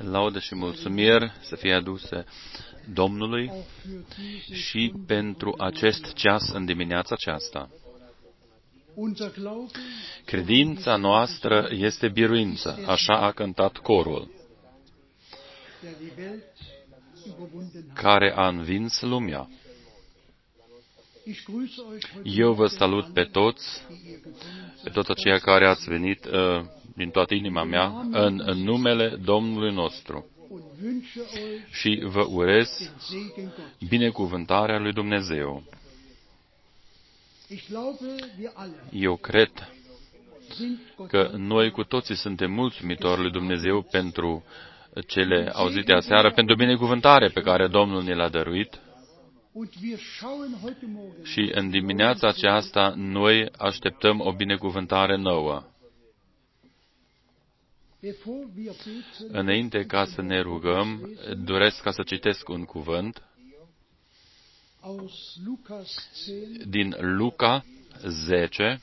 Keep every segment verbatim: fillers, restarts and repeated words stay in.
Laudă și mulțumiri să fie aduse Domnului și pentru acest ceas în dimineața aceasta. Credința noastră este biruință, așa a cântat corul, care a învins lumea. Eu vă salut pe toți, pe toți aceia care ați venit uh, din toată inima mea, în, în numele Domnului nostru. Și vă urez binecuvântarea lui Dumnezeu. Eu cred că noi cu toții suntem mulțumitori lui Dumnezeu pentru cele auzite aseară, pentru binecuvântare pe care Domnul ne l-a dăruit. Și în dimineața aceasta noi așteptăm o binecuvântare nouă. Înainte ca să ne rugăm, doresc ca să citesc un cuvânt din Luca zece,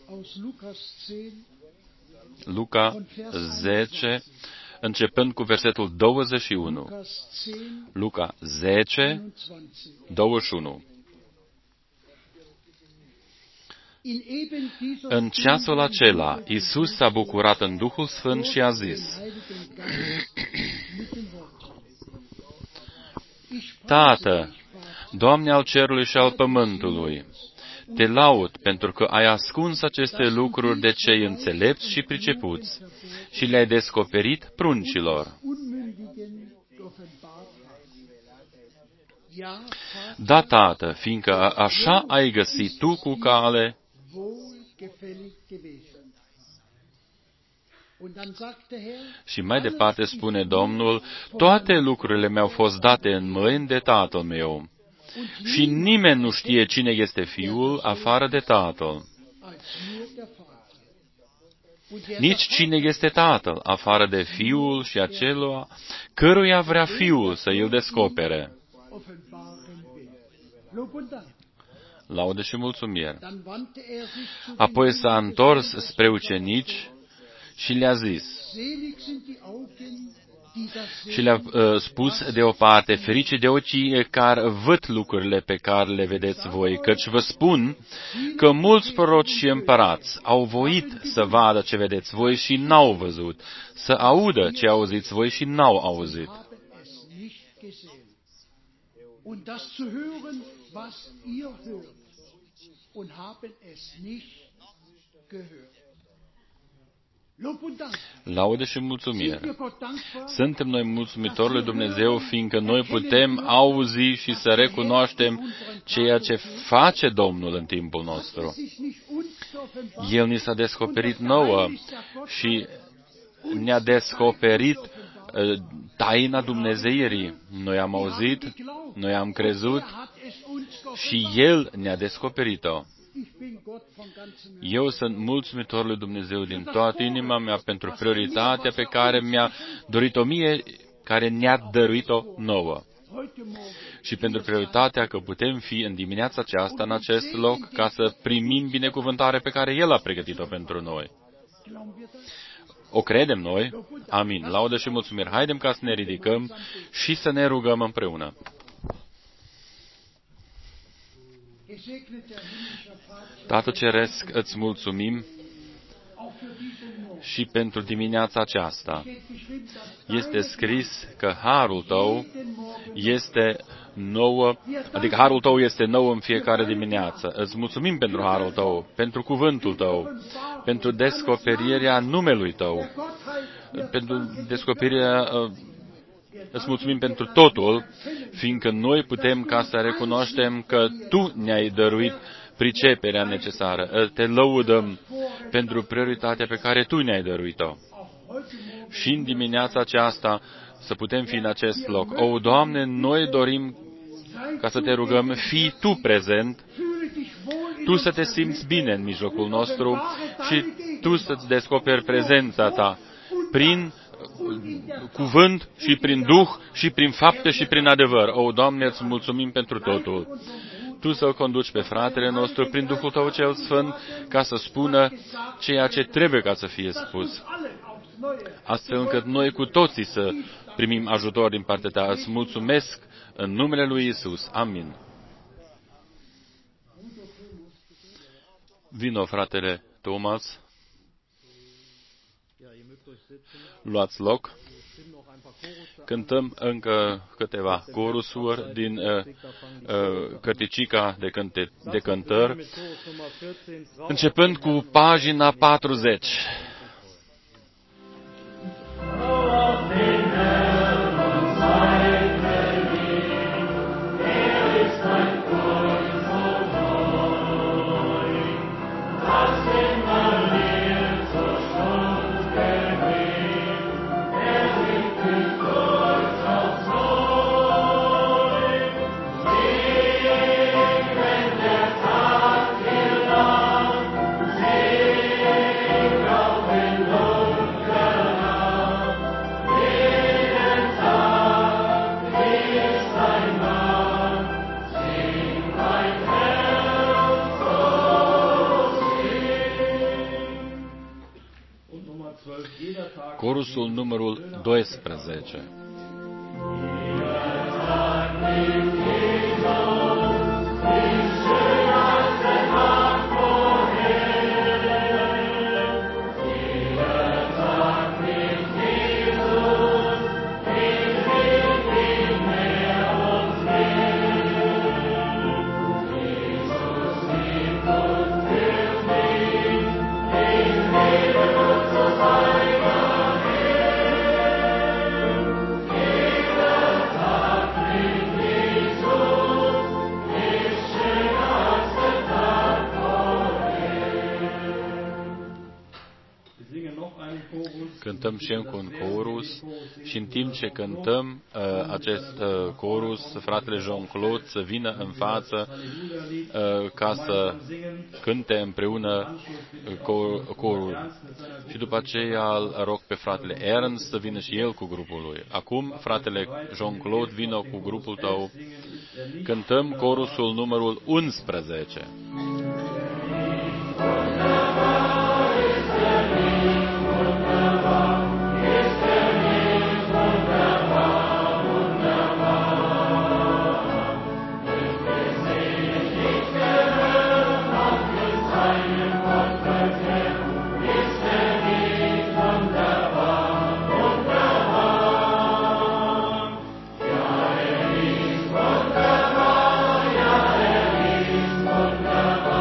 Luca zece, începând cu versetul douăzeci și unu. Luca zece, douăzeci și unu. În ceasul acela, Iisus s-a bucurat în Duhul Sfânt și a zis: Tată, Doamne al cerului și al pământului, te laud pentru că ai ascuns aceste lucruri de cei înțelepți și pricepuți și le-ai descoperit pruncilor. Da, Tată, fiindcă așa ai găsit tu cu cale. Și mai departe spune Domnul: toate lucrurile mi-au fost date în mâini de Tatăl meu. Și nimeni nu știe cine este Fiul afară de Tatăl. Nici cine este Tatăl afară de Fiul și acela căruia vrea Fiul să îl descopere. Laudă și mulțumiri. Apoi s-a întors spre ucenici și le-a zis, și le-a uh, spus deoparte: ferice de ochii care văd lucrurile pe care le vedeți voi, căci vă spun că mulți proroci și împărați au voit să vadă ce vedeți voi și n-au văzut, să audă ce auziți voi și n-au auzit. Laudă și mulțumire. Suntem noi mulțumitori lui Dumnezeu, fiindcă noi putem auzi și să recunoaștem ceea ce face Domnul în timpul nostru. El ni s-a descoperit nouă și ne-a descoperit uh, taina Dumnezeirii. Noi am auzit, noi am crezut și El ne-a descoperit-o. Eu sunt mulțumitor lui Dumnezeu din toată inima mea pentru prioritatea pe care mi-a dorit-o mie, care ne-a dăruit-o nouă. Și pentru prioritatea că putem fi în dimineața aceasta în acest loc ca să primim binecuvântarea pe care El a pregătit-o pentru noi. O credem noi? Amin. Laudă și mulțumiri. Haidem ca să ne ridicăm și să ne rugăm împreună. Tată Ceresc, îți mulțumim și pentru dimineața aceasta. Este scris că harul tău este nouă, adică harul tău este nou în fiecare dimineață. Îți mulțumim pentru harul tău, pentru cuvântul tău, pentru descoperirea numelui tău, pentru descoperirea. Îți mulțumim pentru totul, fiindcă noi putem ca să recunoaștem că Tu ne-ai dăruit priceperea necesară. Te lăudăm pentru prioritatea pe care Tu ne-ai dăruit-o. Și în dimineața aceasta să putem fi în acest loc. O, Doamne, noi dorim ca să Te rugăm, fii Tu prezent, Tu să Te simți bine în mijlocul nostru și Tu să-ți descoperi prezența Ta prin cuvânt și prin Duh și prin fapte și prin adevăr. O, Doamne, îți mulțumim pentru totul. Tu să-l conduci pe fratele nostru prin Duhul Tău cel Sfânt ca să spună ceea ce trebuie ca să fie spus. Astfel încât noi cu toții să primim ajutor din partea Ta. Îți mulțumesc în numele lui Isus. Amin. Vino, fratele Thomas. Luați loc. Cântăm încă câteva corusuri din uh, uh, cărticica de, cânte, de cântări, începând cu pagina patruzeci. Corusul numărul doisprezece. Cântăm și încă un corus și în timp ce cântăm uh, acest uh, corus, fratele Jean-Claude să vină în față uh, ca să cânte împreună cor, corul. Și după aceea îl rog pe fratele Ernst să vină și el cu grupul lui. Acum, fratele Jean-Claude, vină cu grupul tău. Cântăm corusul numărul unsprezece. Wunderbar,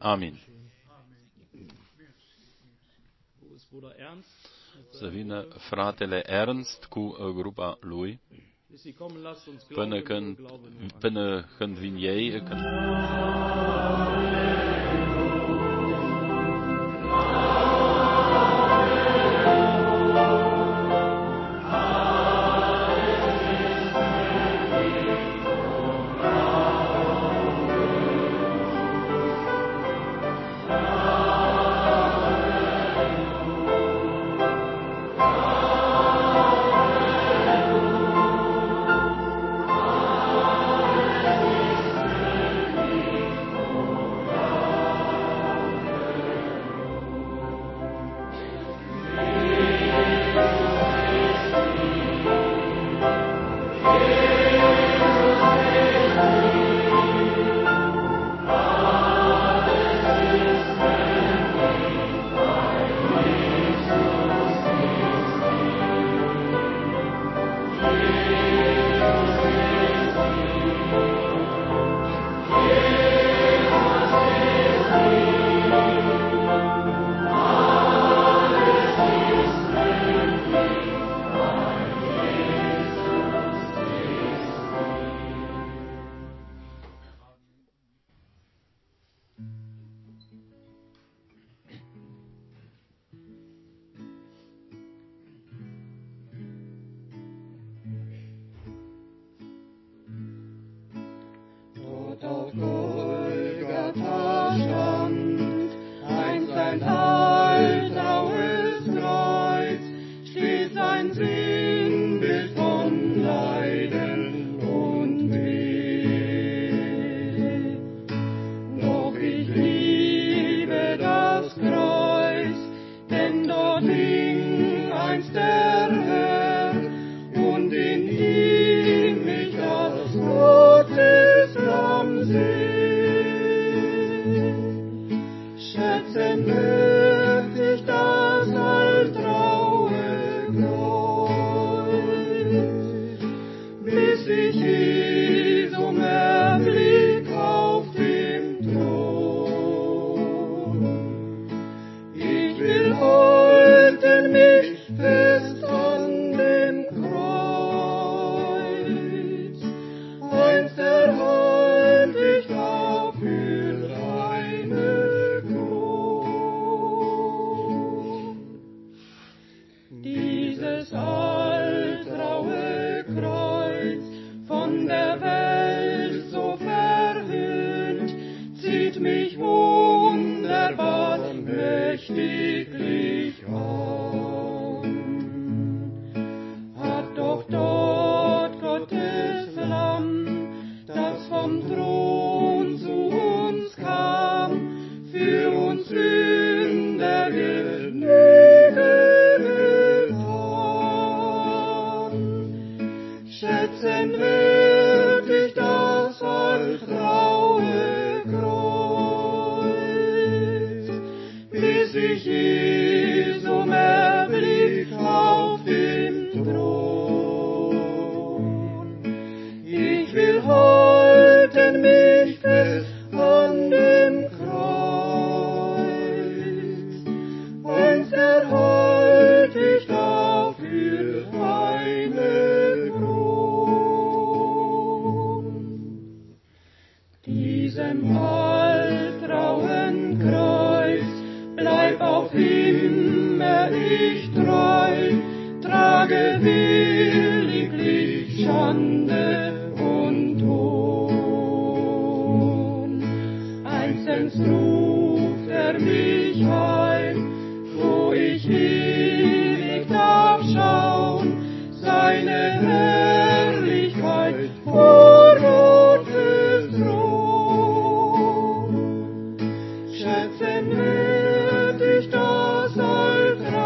Amin. Să vină fratele Ernst cu grupa lui. Până când, până când vin ei, când...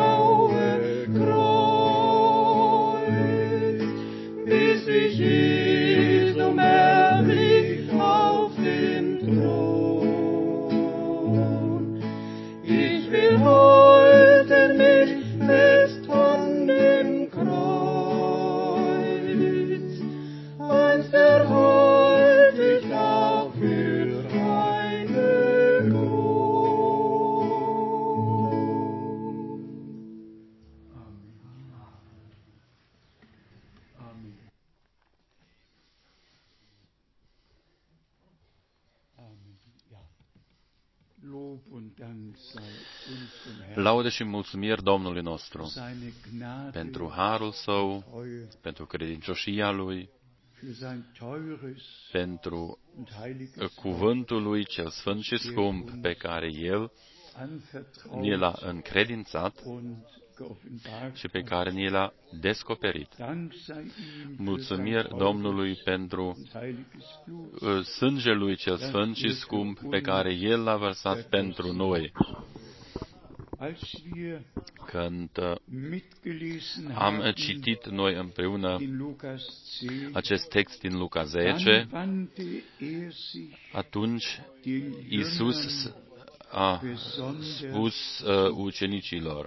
Bis ich Laude și mulțumiri Domnului nostru pentru harul Său, pentru credincioșia Lui, pentru cuvântul Lui cel sfânt și scump pe care El ni l-a încredințat și pe care ni l-a descoperit. Mulțumiri Domnului pentru sângelui cel sfânt și scump pe care El l-a vărsat pentru noi. Când am citit noi împreună acest text din Luca zece, atunci Iisus a spus uh, ucenicilor: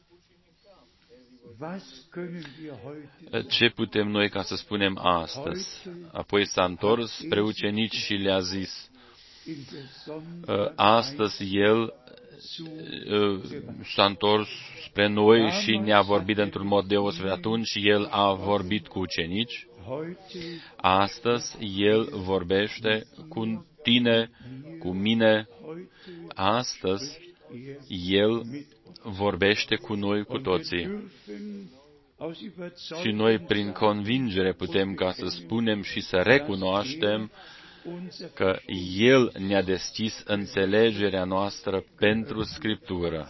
ce putem noi ca să spunem astăzi? Apoi s-a întors spre ucenici și le-a zis: uh, astăzi El uh, s-a întors spre noi și ne-a vorbit într-un mod deosebit. Atunci El a vorbit cu ucenici. Astăzi El vorbește cu tine, cu mine. Astăzi El vorbește cu noi cu toții. Și noi, prin convingere, putem ca să spunem și să recunoaștem că El ne-a deschis înțelegerea noastră pentru Scriptură.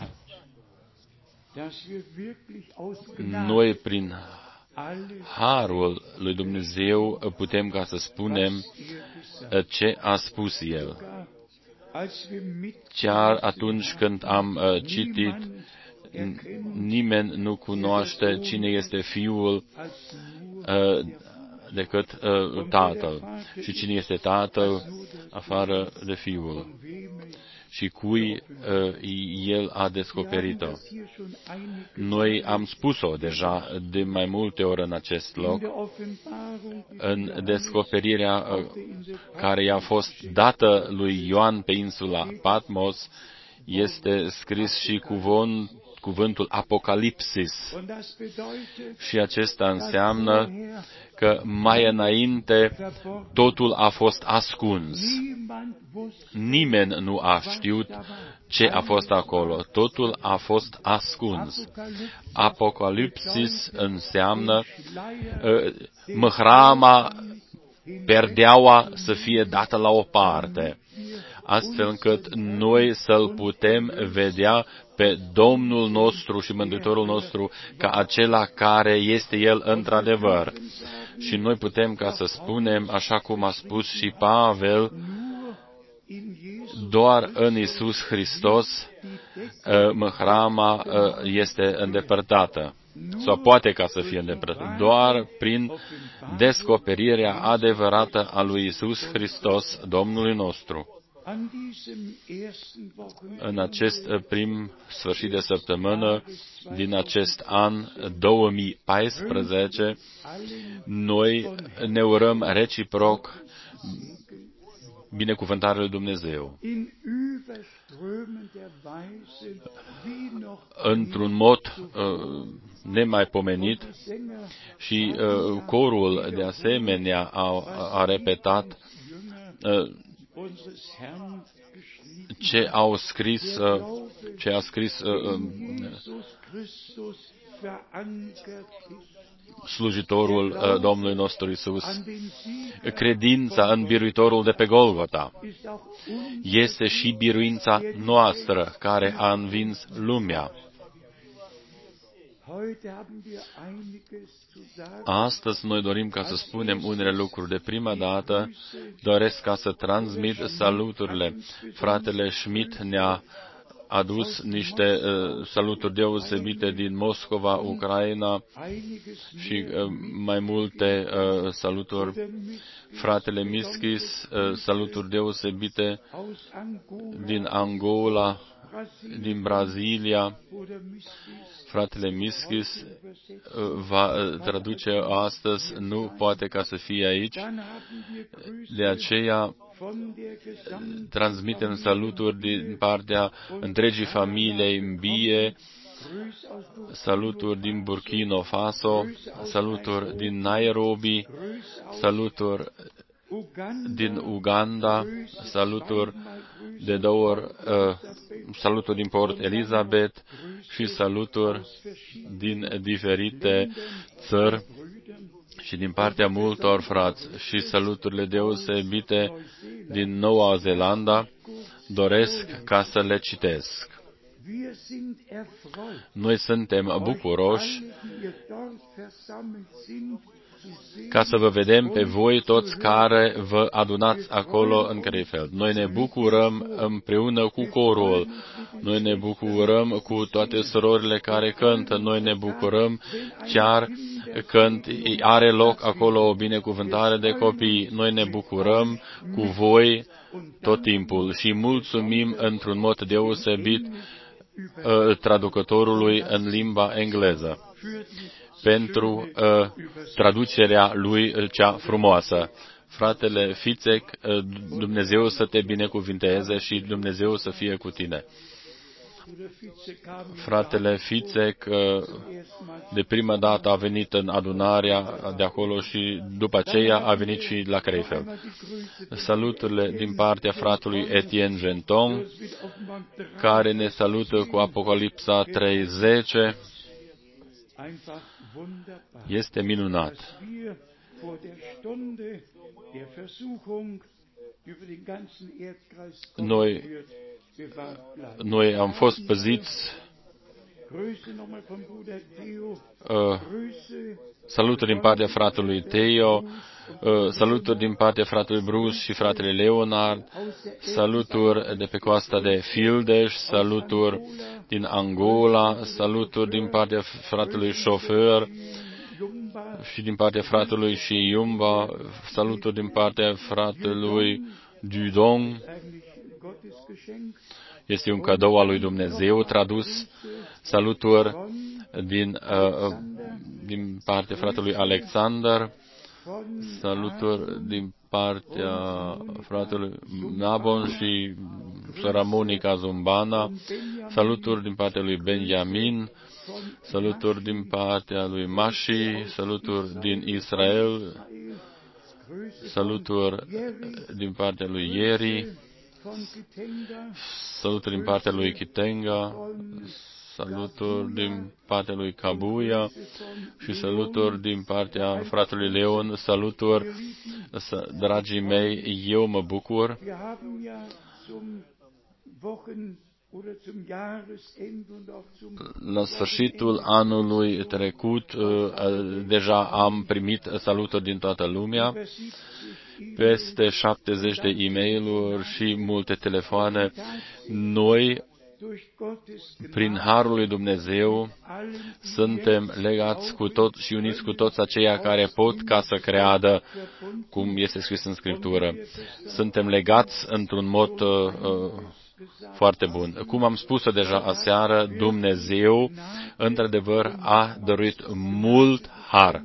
Noi, prin harul lui Dumnezeu, putem ca să spunem ce a spus El. Chiar atunci când am uh, citit, nimeni nu cunoaște cine este Fiul uh, decât uh, Tatăl și cine este Tatăl afară de Fiul și cui uh, El a descoperit-o. Noi am spus-o deja de mai multe ori în acest loc, în descoperirea uh, care i-a fost dată lui Ioan pe insula Patmos, este scris și cuvânt, cuvântul Apocalipsis. Și acesta înseamnă că mai înainte totul a fost ascuns. Nimeni nu a știut ce a fost acolo. Totul a fost ascuns. Apocalipsis înseamnă uh, măhrama, perdeaua să fie dată la o parte, astfel încât noi să-L putem vedea pe Domnul nostru și Mântuitorul nostru ca acela care este El într-adevăr. Și noi putem ca să spunem, așa cum a spus și Pavel, doar în Iisus Hristos măhrama este îndepărtată. Sau poate ca să fie îndepărtată. Doar prin descoperirea adevărată a lui Iisus Hristos, Domnului nostru. În acest prim sfârșit de săptămână din acest an două mii paisprezece, noi ne urăm reciproc binecuvântarea lui Dumnezeu. Într-un mod uh, nemaipomenit și uh, corul de asemenea a, a repetat uh, ce au scris, uh, ce a scris uh, slujitorul uh, Domnului nostru Iisus. Credința în biruitorul de pe Golgota este și biruința noastră care a învins lumea. Astăzi noi dorim ca să spunem unele lucruri. De prima dată doresc ca să transmit saluturile. Fratele Schmidt ne-a adus niște uh, saluturi deosebite din Moscova, Ucraina și uh, mai multe uh, saluturi. Fratele Miskis, uh, saluturi deosebite din Angola, din Brazilia. Fratele Miskis va traduce astăzi, nu poate ca să fie aici, de aceea transmitem saluturi din partea întregii familiei Mbie, saluturi din Burkina Faso, saluturi din Nairobi, saluturi din Uganda, saluturi de două ori, uh, saluturi din Port Elizabeth și saluturi din diferite țări și din partea multor frați și saluturile deosebite din Noua Zeelandă doresc ca să le citesc. Noi suntem bucuroși ca să vă vedem pe voi toți care vă adunați acolo în Krefeld. Noi ne bucurăm împreună cu corul, noi ne bucurăm cu toate surorile care cântă, noi ne bucurăm chiar când are loc acolo o binecuvântare de copii. Noi ne bucurăm cu voi tot timpul și mulțumim într-un mod deosebit traducătorului în limba engleză pentru uh, traducerea lui cea frumoasă. Fratele Fițec, uh, Dumnezeu să te binecuvinteze și Dumnezeu să fie cu tine. Fratele Fițec uh, de prima dată a venit în adunarea de acolo și după aceea a venit și la Krefeld. Saluturile din partea fratelui Etienne Genton, care ne salută cu Apocalipsa treizeci. Este minunat. Noi, noi am fost păziți. Uh, saluturi din partea fratelui Teo, uh, saluturi din partea fratelui Bruce și fratele Leonard, saluturi de pe coasta de Fildeș, saluturi din Angola, saluturi din partea fratelui Șofer și din partea fratelui și Iumba, saluturi din partea fratelui Dudon. Este un cadou al lui Dumnezeu tradus. Saluturi din, uh, din partea fratelui Alexander, saluturi din partea fratelui Nabon și sora Monica Zumbana, saluturi din partea lui Benjamin, saluturi din partea lui Mashi, saluturi din Israel, saluturi din partea lui Yeri, saluturi din partea lui Kitenga, saluturi din partea lui Kabuya și saluturi din partea fratelui Leon, saluturi, dragii mei, eu mă bucur. La sfârșitul anului trecut, deja am primit saluturi din toată lumea, peste șaptezeci de e-mail-uri și multe telefoane. Noi, prin Harul lui Dumnezeu, suntem legați cu tot și uniți cu toți aceia care pot ca să creadă, cum este scris în Scriptură. Suntem legați într-un mod uh, foarte bun. Cum am spus deja aseară, Dumnezeu, într-adevăr, a dăruit mult har,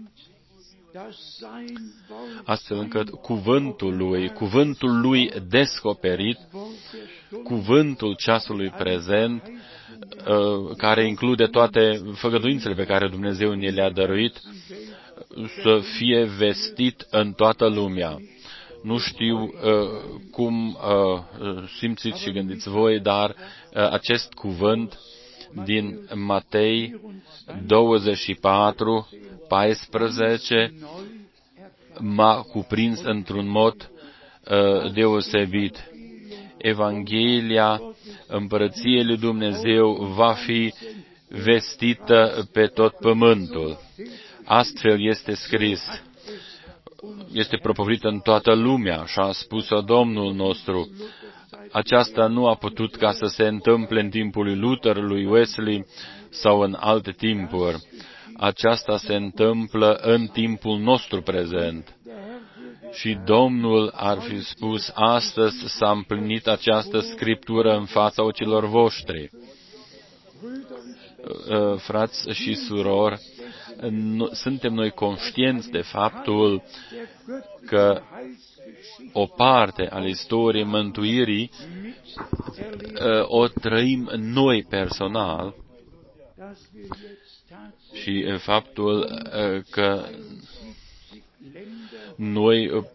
astfel încât cuvântul lui, cuvântul lui descoperit, cuvântul ceasului prezent, care include toate făgăduințele pe care Dumnezeu ne le-a dăruit, să fie vestit în toată lumea. Nu știu uh, cum uh, simțiți și gândiți voi, dar uh, acest cuvânt din Matei douăzeci și patru, paisprezece m-a cuprins într-un mod uh, deosebit. Evanghelia Împărăției lui Dumnezeu va fi vestită pe tot pământul. Astfel este scris. Este propovăduită în toată lumea și a spus-o Domnul nostru. Aceasta nu a putut ca să se întâmple în timpul lui Luther, lui Wesley sau în alte timpuri. Aceasta se întâmplă în timpul nostru prezent. Și Domnul ar fi spus, astăzi s-a împlinit această scriptură în fața ochilor voștri. Frați și surori, suntem noi conștienți de faptul că o parte a istoriei mântuirii o trăim noi personal și faptul că Noi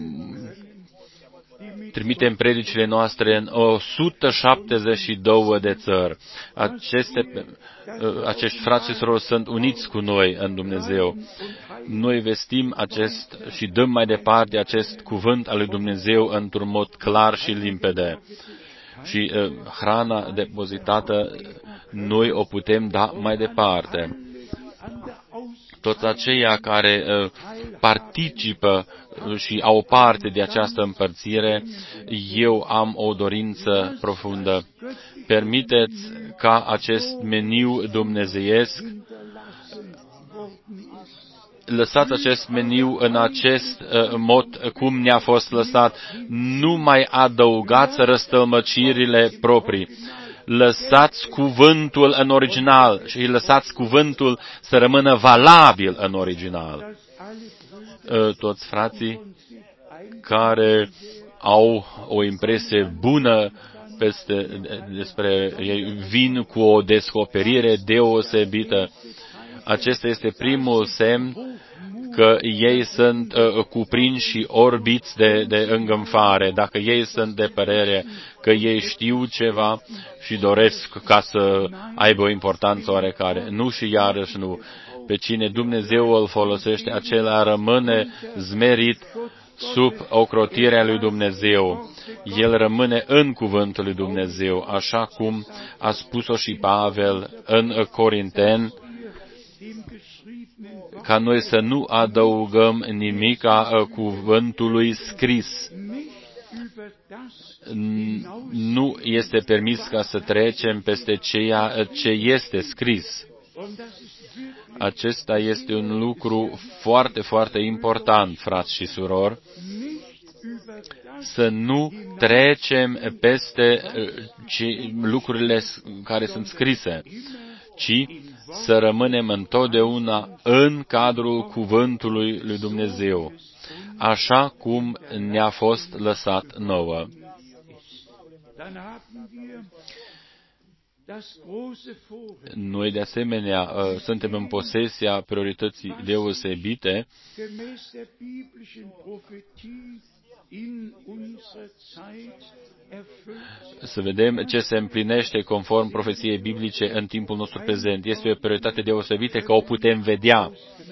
trimitem predicile noastre în o sută șaptezeci și două de țări. Aceste, acești frați și surori sunt uniți cu noi în Dumnezeu. Noi vestim acest și dăm mai departe acest cuvânt al lui Dumnezeu într-un mod clar și limpede. Și uh, hrana depozitată, noi o putem da mai departe. Toți aceia care uh, participă și au parte de această împărțire, eu am o dorință profundă. Permiteți ca acest meniu dumnezeiesc, lăsați acest meniu în acest uh, mod cum ne-a fost lăsat. Nu mai adăugați răstălmăcirile proprii. Lăsați cuvântul în original și lăsați cuvântul să rămână valabil în original. Uh, toți frații care au o impresie bună peste, despre ei vin cu o descoperire deosebită. Acesta este primul semn că ei sunt uh, cuprinși și orbiți de, de îngânfare, dacă ei sunt de părere că ei știu ceva și doresc ca să aibă o importanță oarecare. Nu și iarăși nu. Pe cine Dumnezeu îl folosește, acela rămâne zmerit sub ocrotirea lui Dumnezeu. El rămâne în cuvântul lui Dumnezeu, așa cum a spus-o și Pavel în Corinteni, ca noi să nu adăugăm nimica cuvântului scris. Nu este permis ca să trecem peste ceea ce este scris. Acesta este un lucru foarte, foarte important, frați și surori, să nu trecem peste lucrurile care sunt scrise, ci să rămânem întotdeauna în cadrul cuvântului lui Dumnezeu, așa cum ne-a fost lăsat nouă. Noi, de asemenea, suntem în posesia priorității deosebite să vedem ce se împlinește conform profeției biblice în timpul nostru prezent. Este o prioritate deosebită că o putem vedea.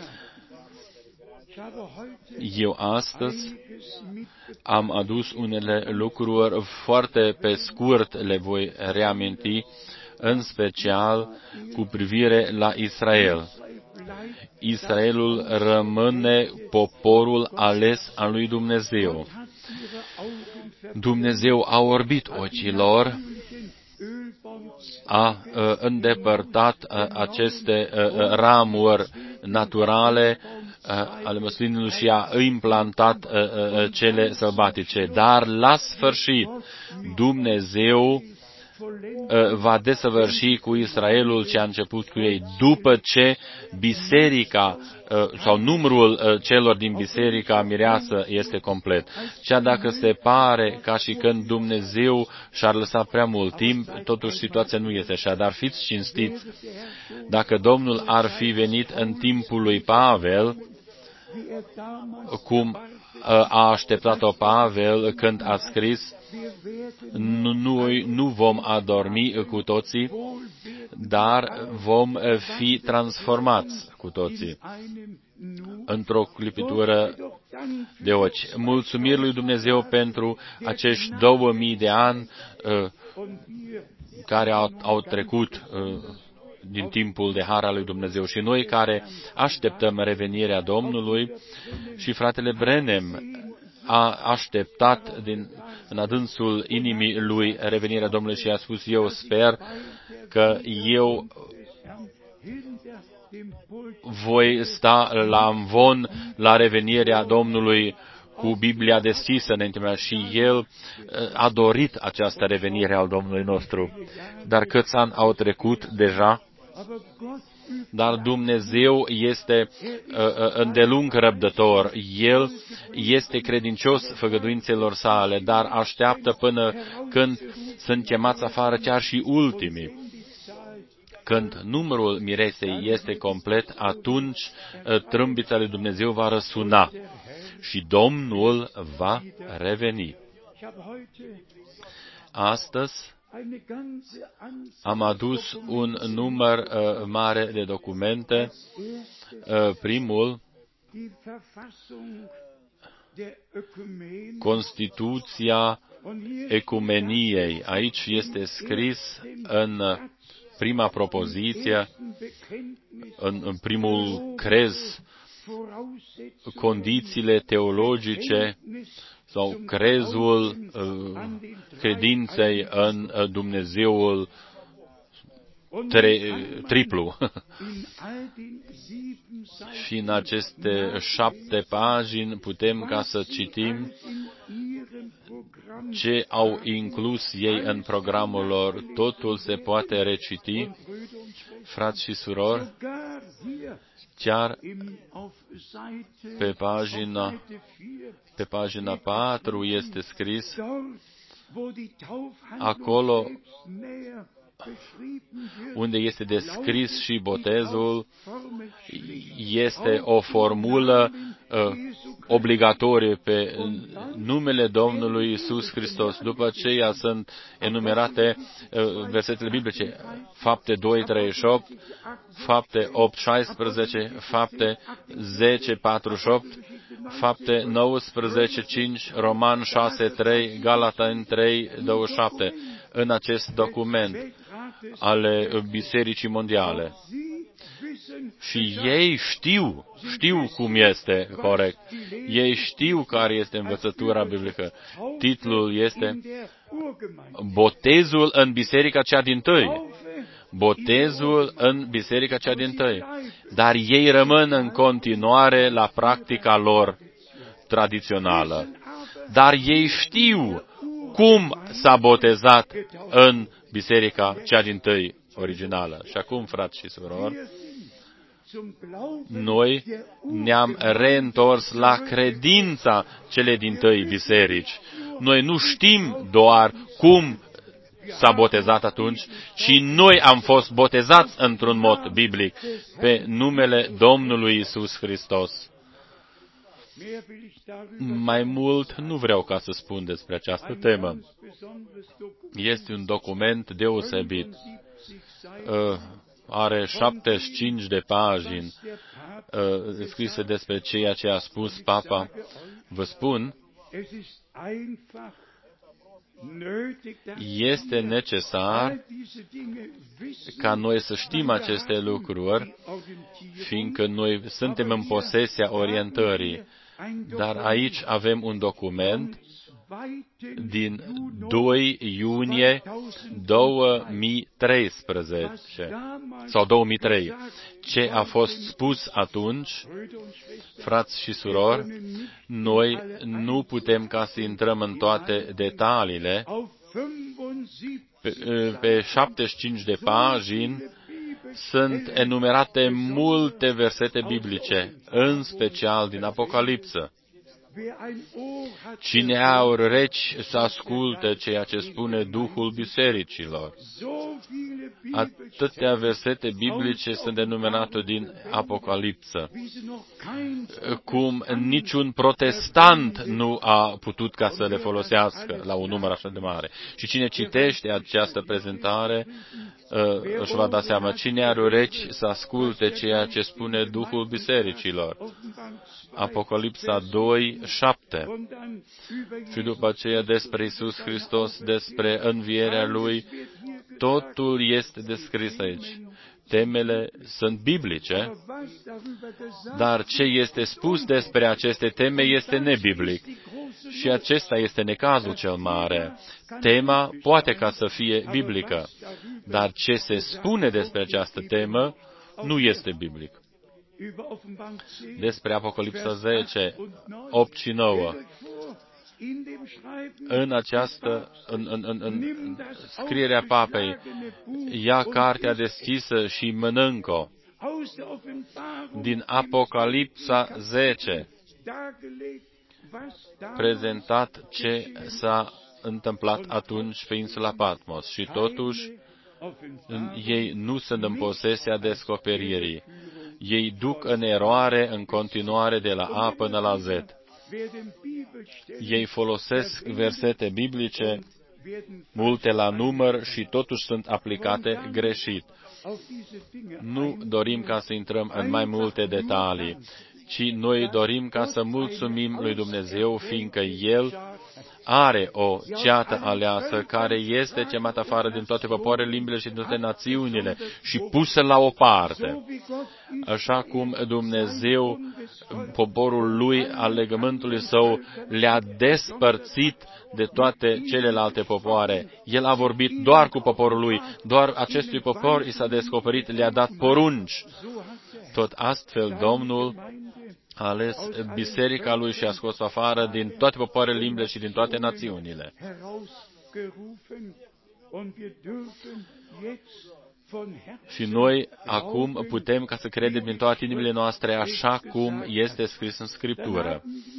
Eu astăzi am adus unele lucruri foarte pe scurt, le voi reaminti, în special cu privire la Israel. Israelul rămâne poporul ales al lui Dumnezeu. Dumnezeu a orbit ochii lor, a îndepărtat aceste ramuri naturale ale măslinului și a implantat cele sălbatice. Dar la sfârșit Dumnezeu va desăvârși cu Israelul ce a început cu ei, după ce biserica sau numărul celor din biserica mireasă este complet. Cea dacă se pare ca și când Dumnezeu și-ar lăsa prea mult timp, totuși situația nu este așa, dar fiți cinstiți. Dacă Domnul ar fi venit în timpul lui Pavel, cum a așteptat-o Pavel când a scris, noi nu vom adormi cu toții, dar vom fi transformați cu toții într-o clipitură de ochi. Mulțumiri lui Dumnezeu pentru acești două mii de ani uh, care au, au trecut uh, din timpul de har al lui Dumnezeu și noi care așteptăm revenirea Domnului și fratele Brenem a așteptat din, în adânsul inimii lui revenirea Domnului și a spus, eu sper că eu voi sta la amvon la revenirea Domnului cu Biblia deschisă în intimitatea și el a dorit această revenire al Domnului nostru. Dar câți ani au trecut deja? Dar Dumnezeu este uh, îndelung răbdător. El este credincios făgăduințelor sale, dar așteaptă până când sunt chemați afară chiar și ultimii. când numărul miresei este complet, atunci trâmbița lui Dumnezeu va răsuna și Domnul va reveni. Astăzi am adus un număr uh, mare de documente. Uh, primul, Constituția Ecumeniei. Aici este scris în prima propoziție, în, în primul crez, condițiile teologice sau crezul credinței în Dumnezeul tre, triplu. Și în aceste șapte pagini putem ca să citim ce au inclus ei în programul lor. Totul se poate reciti, frați și surori, chiar pe pagina, pe pagina patru este scris, acolo unde este descris și botezul, este o formulă uh, obligatorie pe numele Domnului Iisus Hristos. După aceea sunt enumerate uh, versetele biblice, Fapte doi, treizeci și opt, Fapte opt, șaisprezece, Fapte zece, patruzeci și opt, Fapte nouăsprezece, cinci, Roman șase, trei, Galateni trei, douăzeci și șapte, în acest document ale Bisericii Mondiale. Și ei știu, știu cum este corect. Ei știu care este învățătura biblică. Titlul este Botezul în Biserica cea dintâi. Botezul în Biserica cea dintâi. Dar ei rămân în continuare la practica lor tradițională. Dar ei știu cum s-a botezat în Biserica cea dintâi originală. Și acum, frați și surori, noi ne-am reîntors la credința cele dintâi biserici. Noi nu știm doar cum s-a botezat atunci, ci noi am fost botezați într-un mod biblic pe numele Domnului Iisus Hristos. Mai mult nu vreau ca să spun despre această temă. Este un document deosebit. Are șaptezeci și cinci de pagini scrise despre ceea ce a spus Papa. Vă spun, este necesar ca noi să știm aceste lucruri, fiindcă noi suntem în posesia orientării. Dar aici avem un document din doi iunie două mii treisprezece sau două mii trei. Ce a fost spus atunci, frați și surori, noi nu putem ca să intrăm în toate detaliile. Pe, pe șaptezeci și cinci de pagini sunt enumerate multe versete biblice, în special din Apocalipsă. Cine are urechi să asculte ceea ce spune Duhul bisericilor. Atâtea versete biblice sunt enumerate din Apocalipsă, cum niciun protestant nu a putut ca să le folosească la un număr așa de mare. Și cine citește această prezentare își va da seama, cine are urechi să asculte ceea ce spune Duhul bisericilor. Apocalipsa doi, șapte. Și după aceea despre Iisus Hristos, despre învierea Lui, totul este descris aici. Temele sunt biblice, dar ce este spus despre aceste teme este nebiblic. Și acesta este necazul cel mare. Tema poate ca să fie biblică, dar ce se spune despre această temă nu este biblic. Despre Apocalipsa zece, opt și nouă. În această, în, în, în, în scrierea papei, ia cartea deschisă și mănâncă-o. Din Apocalipsa zece, prezentat ce s-a întâmplat atunci pe insula Patmos. Și totuși, ei nu sunt în posesia descoperirii. Ei duc în eroare în continuare de la A până la Z. Ei folosesc versete biblice, multe la număr, și totuși sunt aplicate greșit. Nu dorim ca să intrăm în mai multe detalii, ci noi dorim ca să mulțumim lui Dumnezeu, fiindcă El are o ceată aleasă care este chemată afară din toate popoarele, limbile și din toate națiunile și pusă la o parte. Așa cum Dumnezeu, poporul Lui, al legământului Său, le-a despărțit de toate celelalte popoare. El a vorbit doar cu poporul Lui, doar acestui popor i s-a descoperit, le-a dat porunci. Tot astfel, Domnul a ales biserica Lui și a scos afară din toate popoarele, limbile și din toate națiunile. Și noi acum putem ca să credem din toate inimile noastre așa cum este scris în Scriptură.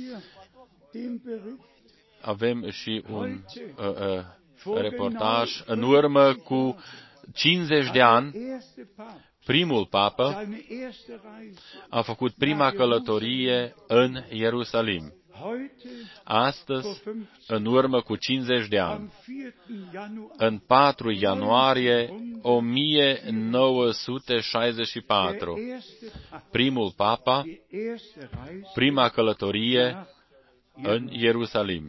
Avem și un uh, uh, reportaj. În urmă cu cincizeci de ani, primul papă a făcut prima călătorie în Ierusalim. Astăzi, în urmă cu cincizeci de ani, în patru ianuarie o mie nouă sute șaizeci și patru, primul papa, prima călătorie în Ierusalim.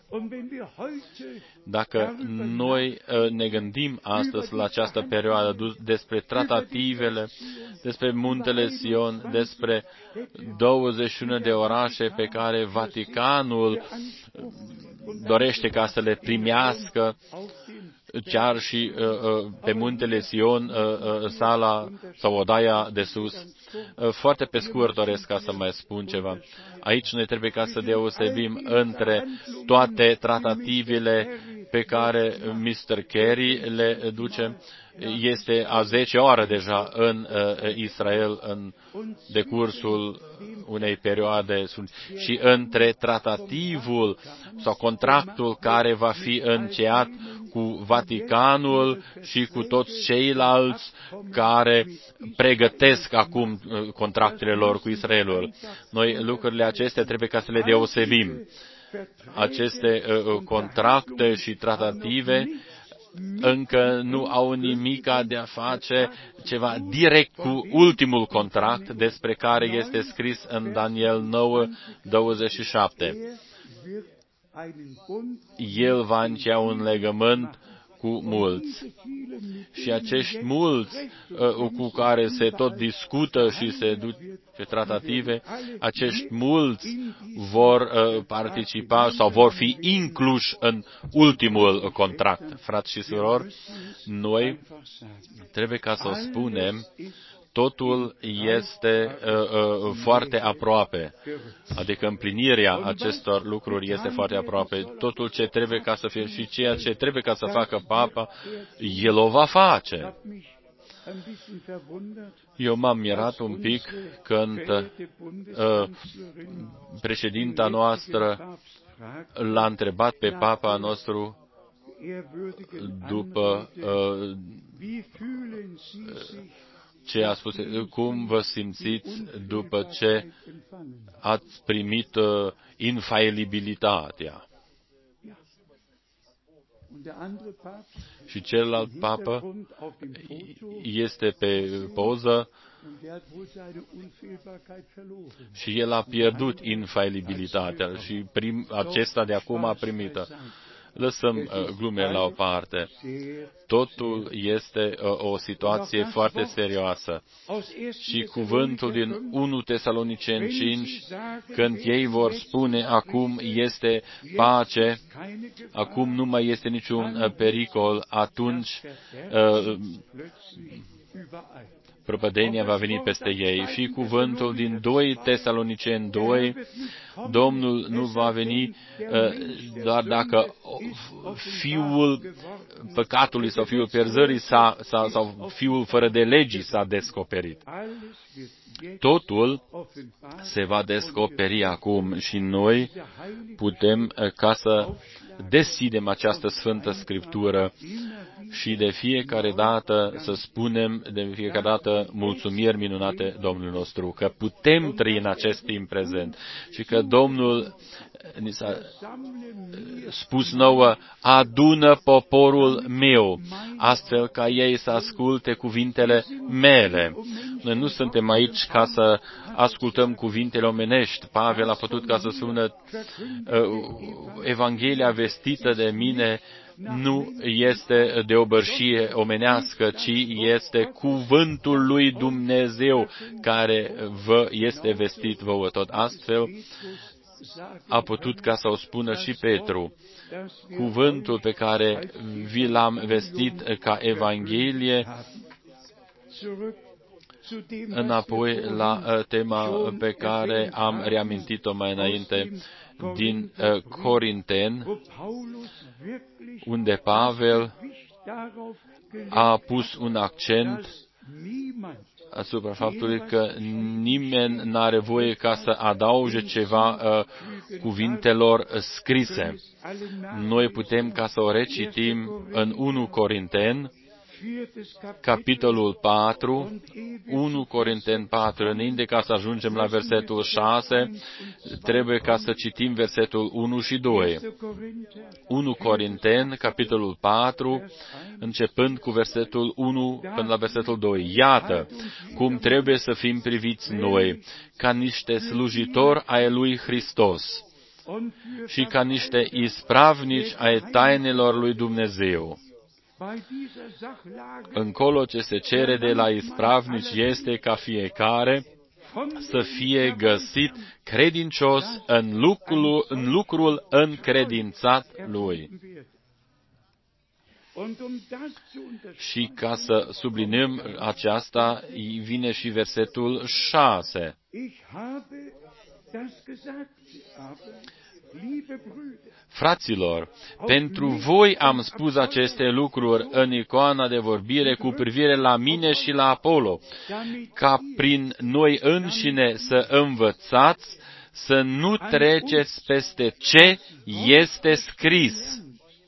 Dacă noi ne gândim astăzi la această perioadă despre tratativele, despre muntele Sion, despre douăzeci și unu de orașe pe care Vaticanul dorește ca să le primească, chiar și uh, pe muntele Sion, uh, uh, sala sau odaia de sus. Uh, foarte pe scurt doresc ca să mai spun ceva. Aici noi trebuie ca să deosebim între toate tratativele pe care mister Kerry le duce. Este a zecea oară deja în uh, Israel în decursul unei perioade și între tratativul sau contractul care va fi încheiat cu Vaticanul și cu toți ceilalți care pregătesc acum contractele lor cu Israelul. Noi lucrurile acestea trebuie ca să le deosebim. Aceste uh, contracte și tratative încă nu au nimica de a face ceva direct cu ultimul contract despre care este scris în Daniel nouă, douăzeci și șapte. El va încheia un legământ cu mulți. Și acești mulți uh, cu care se tot discută și se duc pe tratative, acești mulți vor uh, participa sau vor fi incluși în ultimul contract. Frați și surori, noi trebuie ca să o spunem, totul este uh, uh, foarte aproape. Adică împlinirea acestor lucruri este foarte aproape. Totul ce trebuie ca să fie și ceea ce trebuie ca să facă Papa, El o va face. Eu m-am mirat un pic când uh, președinta noastră l-a întrebat pe Papa nostru după uh, ce a spus, cum vă simțiți după ce ați primit uh, infailibilitatea. Și celălalt papă este pe poză și el a pierdut infailibilitatea și prim, acesta de acum a primit-o. Lăsăm uh, glume la o parte. Totul este uh, o situație foarte serioasă. Și cuvântul din unu Tesaloniceni cinci, când ei vor spune acum este pace, acum nu mai este niciun uh, pericol, atunci uh, prăpădenia va veni peste ei. Și cuvântul din doi Tesaloniceni doi, Domnul nu va veni doar dacă fiul păcatului sau fiul pierzării s-a, sau, sau fiul fără de legii s-a descoperit. Totul se va descoperi acum și noi putem ca să deschidem această Sfântă Scriptură și de fiecare dată să spunem, de fiecare dată, mulțumiri minunate Domnului nostru, că putem trăi în acest timp prezent și că Domnul ni s-a spus nouă, adună poporul meu, astfel ca ei să asculte cuvintele mele. Noi nu suntem aici ca să ascultăm cuvintele omenești. Pavel a putut ca să spună, Evanghelia vestită de mine nu este de o bărșie omenească, ci este cuvântul lui Dumnezeu care vă este vestit vouă tot. Astfel a putut ca să o spună și Petru. Cuvântul pe care vi l-am vestit ca Evanghelie, înapoi la tema pe care am reamintit-o mai înainte din Corinteni, unde Pavel a pus un accent asupra faptului că nimeni n-are voie ca să adauge ceva uh, cuvintelor scrise. Noi putem ca să o recitim în unu Corinteni, capitolul patru, unu Corinteni patru, înainte ca să ajungem la versetul șase, trebuie ca să citim versetul unu și doi. unu Corinteni, capitolul patru, începând cu versetul unu până la versetul doi. Iată cum trebuie să fim priviți noi, ca niște slujitori ai lui Hristos și ca niște ispravnici ai tainelor lui Dumnezeu. Încolo ce se cere de la ispravnici este ca fiecare să fie găsit credincios în lucrul, în lucrul încredințat lui. Și ca să subliniem aceasta, vine și versetul șase. Fraților, pentru voi am spus aceste lucruri în icoana de vorbire cu privire la mine și la Apollo, ca prin noi înșine să învățați să nu treceți peste ce este scris.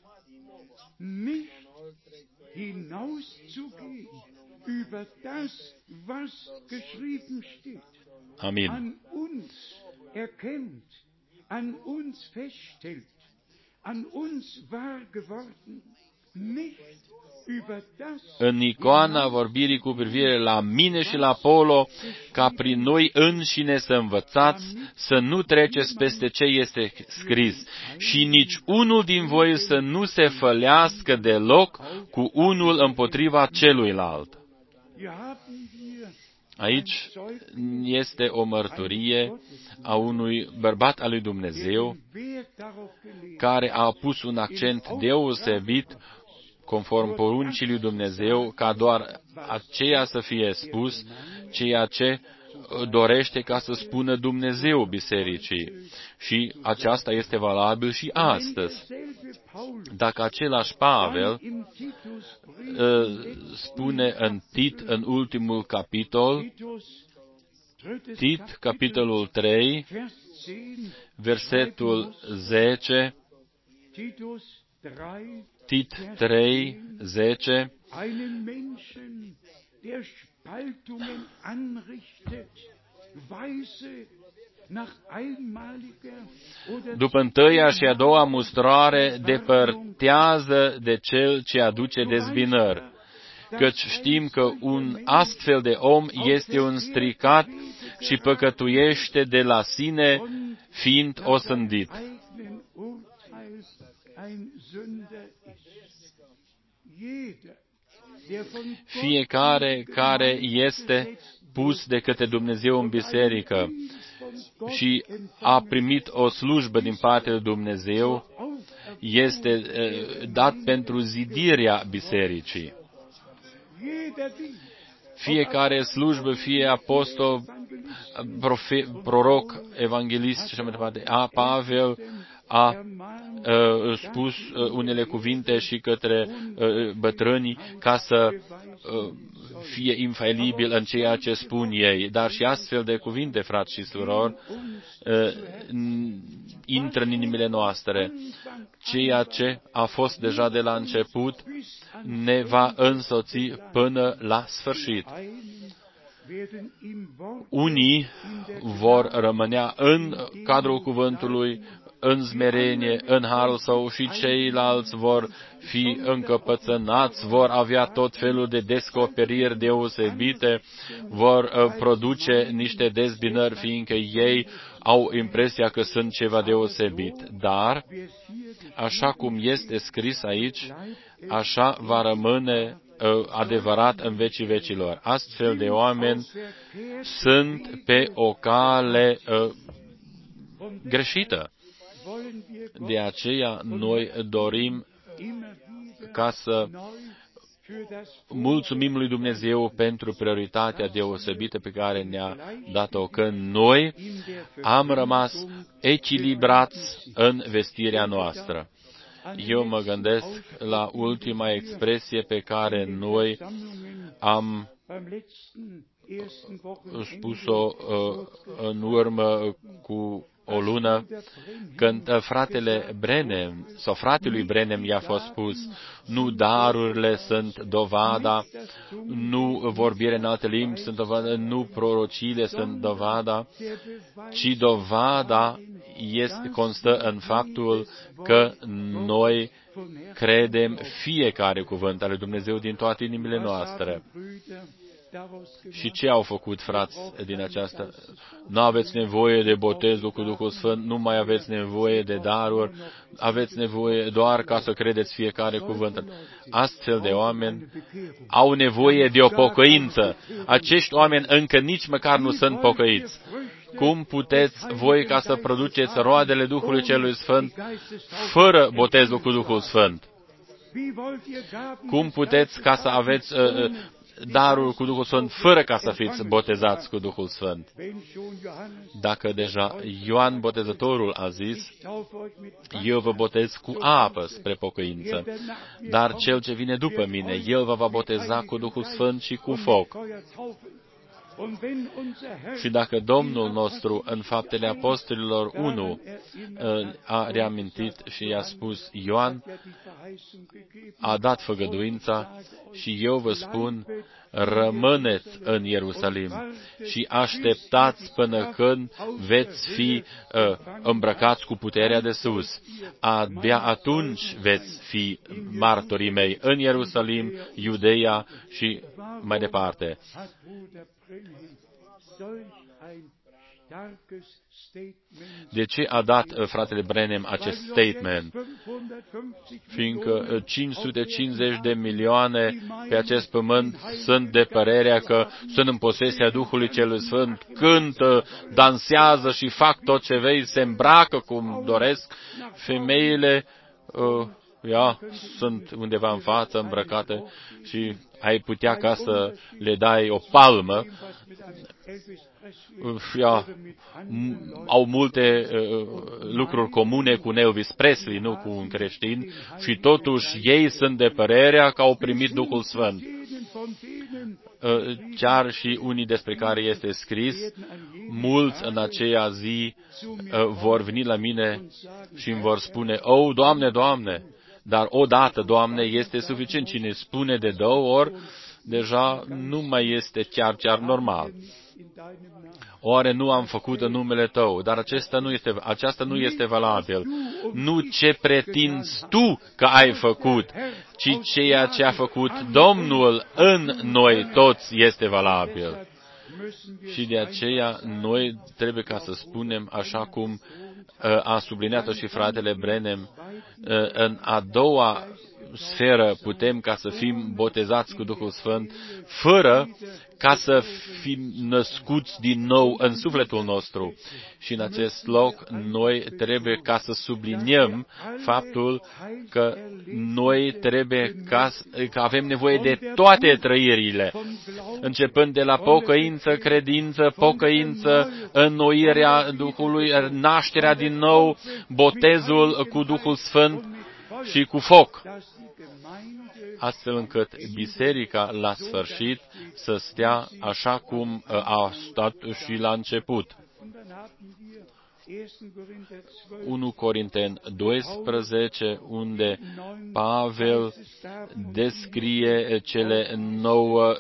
Amin. An uns feststellt, an uns wahr geworden, nicht über das. În icoana vorbirii cu privire la mine și la Apollo, ca prin noi înșine să învățați, să nu treceți peste ce este scris, și nici unul din voi să nu se fălească deloc cu unul împotriva celuilalt. Aici este o mărturie a unui bărbat al lui Dumnezeu care a pus un accent deosebit conform poruncii lui Dumnezeu ca doar aceea să fie spus, ceea ce dorește ca să spună Dumnezeu bisericii. Și aceasta este valabil și astăzi. Dacă același Pavel spune în Tit, în ultimul capitol, Tit, capitolul trei, versetul zece, Tit trei, zece, după întâia și a doua mustrare, depărtează de cel ce aduce dezbinări, căci știm că un astfel de om este un stricat și păcătuiește de la sine, fiind osândit. Fiecare care este pus de către Dumnezeu în biserică și a primit o slujbă din partea lui Dumnezeu, este dat pentru zidirea bisericii. fiecare slujbă, fie apostol, profe, proroc, evanghelist și așa mai departe. A, Pavel a uh, spus uh, unele cuvinte și către uh, bătrânii ca să uh, fie infailibil în ceea ce spun ei. Dar și astfel de cuvinte, frați și surori, uh, intră în inimile noastre. Ceea ce a fost deja de la început ne va însoți până la sfârșit. Unii vor rămânea în cadrul cuvântului, în smerenie, în harul său, și ceilalți vor fi încăpățânați, vor avea tot felul de descoperiri deosebite, vor uh, produce niște dezbinări, fiindcă ei au impresia că sunt ceva deosebit. Dar, așa cum este scris aici, așa va rămâne uh, adevărat în vecii vecilor. Astfel de oameni sunt pe o cale uh, greșită. De aceea noi dorim ca să mulțumim lui Dumnezeu pentru prioritatea deosebită pe care ne-a dat-o, că noi am rămas echilibrați în vestirea noastră. Eu mă gândesc la ultima expresie pe care noi am spus-o uh, în urmă cu o lună, când fratele Brenem, sau fratelui Brenem i-a fost spus, nu darurile sunt dovada, nu vorbire în alte limbi sunt dovada, nu prorociile sunt dovada, ci dovada este, constă în faptul că noi credem fiecare cuvânt al lui Dumnezeu din toate inimile noastre. Și ce au făcut, frați, din aceasta? Nu aveți nevoie de botezul cu Duhul Sfânt, nu mai aveți nevoie de daruri, aveți nevoie doar ca să credeți fiecare cuvânt. Astfel de oameni au nevoie de o pocăință. Acești oameni încă nici măcar nu sunt pocăiți. Cum puteți voi ca să produceți roadele Duhului Celui Sfânt fără botezul cu Duhul Sfânt? Cum puteți ca să aveți uh, darul cu Duhul Sfânt fără ca să fiți botezați cu Duhul Sfânt? Dacă deja Ioan Botezătorul a zis, eu vă botez cu apă spre pocăință, dar cel ce vine după mine, el vă va boteza cu Duhul Sfânt și cu foc. Și dacă Domnul nostru în Faptele Apostolilor unu a reamintit și i-a spus, Ioan a dat făgăduința și eu vă spun, rămâneți în Ierusalim și așteptați până când veți fi uh, îmbrăcați cu puterea de sus. Abia atunci veți fi martorii mei în Ierusalim, Iudeia și mai departe. De ce a dat fratele Brenem acest statement? Fiindcă cinci sute cincizeci de milioane pe acest pământ sunt de părerea că sunt în posesia Duhului Celui Sfânt, cântă, dansează și fac tot ce vei, se îmbracă cum doresc. Femeile uh, ia, sunt undeva în față îmbrăcate și ai putea ca să le dai o palmă. Ia, au multe uh, lucruri comune cu Elvis Presley, nu cu un creștin, și totuși ei sunt de părerea că au primit Duhul Sfânt. Uh, chiar și unii despre care este scris, mulți în aceea zi uh, vor veni la mine și îmi vor spune, oh, Doamne, Doamne! Dar odată, Doamne, este suficient. Cine spune de două ori, deja nu mai este chiar, chiar normal. Oare nu am făcut în numele Tău? Dar acesta nu este, aceasta nu este valabil. Nu ce pretinzi Tu că ai făcut, ci ceea ce a făcut Domnul în noi toți este valabil. Și de aceea noi trebuie ca să spunem, așa cum a subliniat-o și fratele Brenem, în a doua sferă putem ca să fim botezați cu Duhul Sfânt, fără ca să fim născuți din nou în sufletul nostru. Și în acest loc noi trebuie ca să subliniem faptul că noi trebuie ca, că avem nevoie de toate trăirile, începând de la pocăință, credință, pocăință, înnoirea Duhului, nașterea din nou, botezul cu Duhul Sfânt și cu foc, astfel încât biserica la sfârșit să stea așa cum a stat și la început. unu Corinteni doisprezece, unde Pavel descrie cele nouă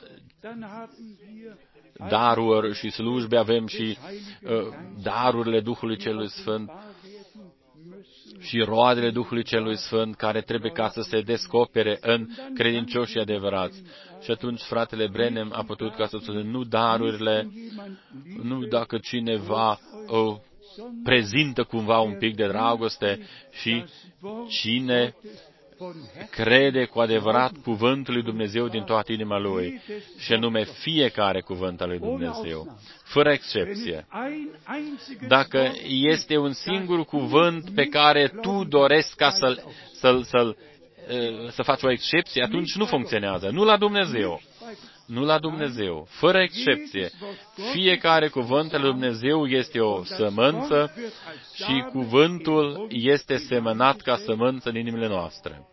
daruri și slujbe, avem și uh, darurile Duhului Celui Sfânt și roadele Duhului Celui Sfânt, care trebuie ca să se descopere în credincioșii adevărați. Și atunci fratele Branham a putut ca să spună, nu darurile, nu dacă cineva uh, prezintă cumva un pic de dragoste, și cine crede cu adevărat cuvântul lui Dumnezeu din toată inima lui, și anume fiecare cuvânt al lui Dumnezeu, fără excepție. Dacă este un singur cuvânt pe care tu dorești ca să-l, să-l, să-l, să faci o excepție, atunci nu funcționează. Nu la Dumnezeu. Nu la Dumnezeu. Fără excepție. Fiecare cuvânt al lui Dumnezeu este o sămânță și cuvântul este semănat ca sămânță în inimile noastre.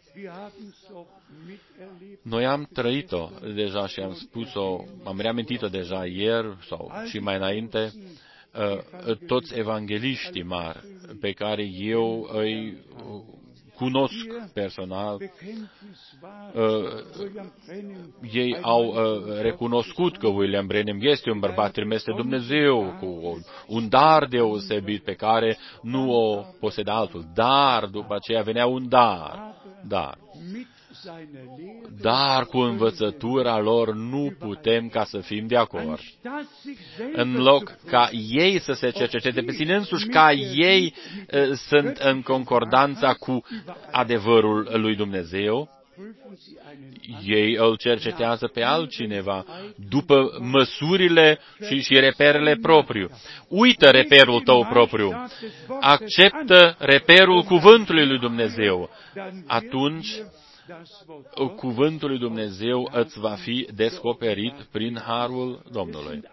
Noi am trăit-o deja și am spus-o, am reamintit-o deja ieri sau și mai înainte, toți evangeliștii mari pe care eu îi cunosc personal, ei au recunoscut că William Branham este un bărbat trimis de Dumnezeu, cu un dar deosebit pe care nu o poseda altul. Dar, după aceea venea un dar. Dar. Dar cu învățătura lor nu putem ca să fim de acord. În loc ca ei să se cerceteze pe sine însuși, ca ei uh, sunt în concordanța cu adevărul lui Dumnezeu, ei îl cercetează pe altcineva după măsurile și, și reperele propriu. Uită reperul tău propriu. Acceptă reperul cuvântului lui Dumnezeu. Atunci cuvântul lui Dumnezeu îți va fi descoperit prin harul Domnului.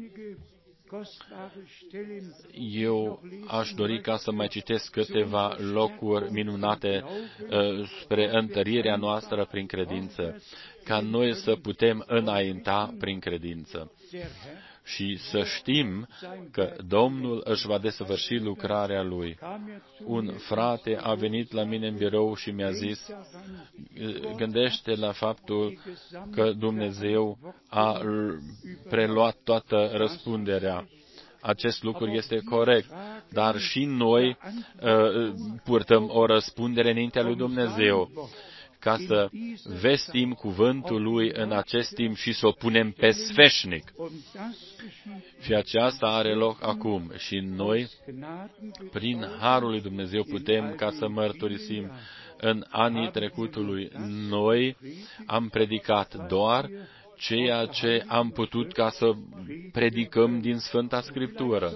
Eu aș dori ca să mai citesc câteva locuri minunate uh, spre întărirea noastră prin credință, ca noi să putem înainta prin credință. Și să știm că Domnul își va desăvârși lucrarea Lui. Un frate a venit la mine în birou și mi-a zis, gândește la faptul că Dumnezeu a preluat toată răspunderea. Acest lucru este corect, dar și noi uh, purtăm o răspundere înaintea lui Dumnezeu, ca să vestim cuvântul Lui în acest timp și să o punem pe sfeșnic. Și aceasta are loc acum. Și noi, prin harul lui Dumnezeu, putem ca să mărturisim. În anii trecutului, noi am predicat doar ceea ce am putut ca să predicăm din Sfânta Scriptură.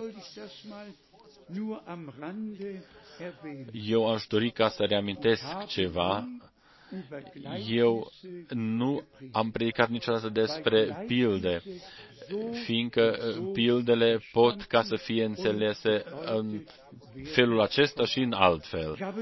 Eu aș dori ca să reamintesc ceva. Eu nu am predicat niciodată despre pilde, fiindcă pildele pot ca să fie înțelese în felul acesta și în alt fel.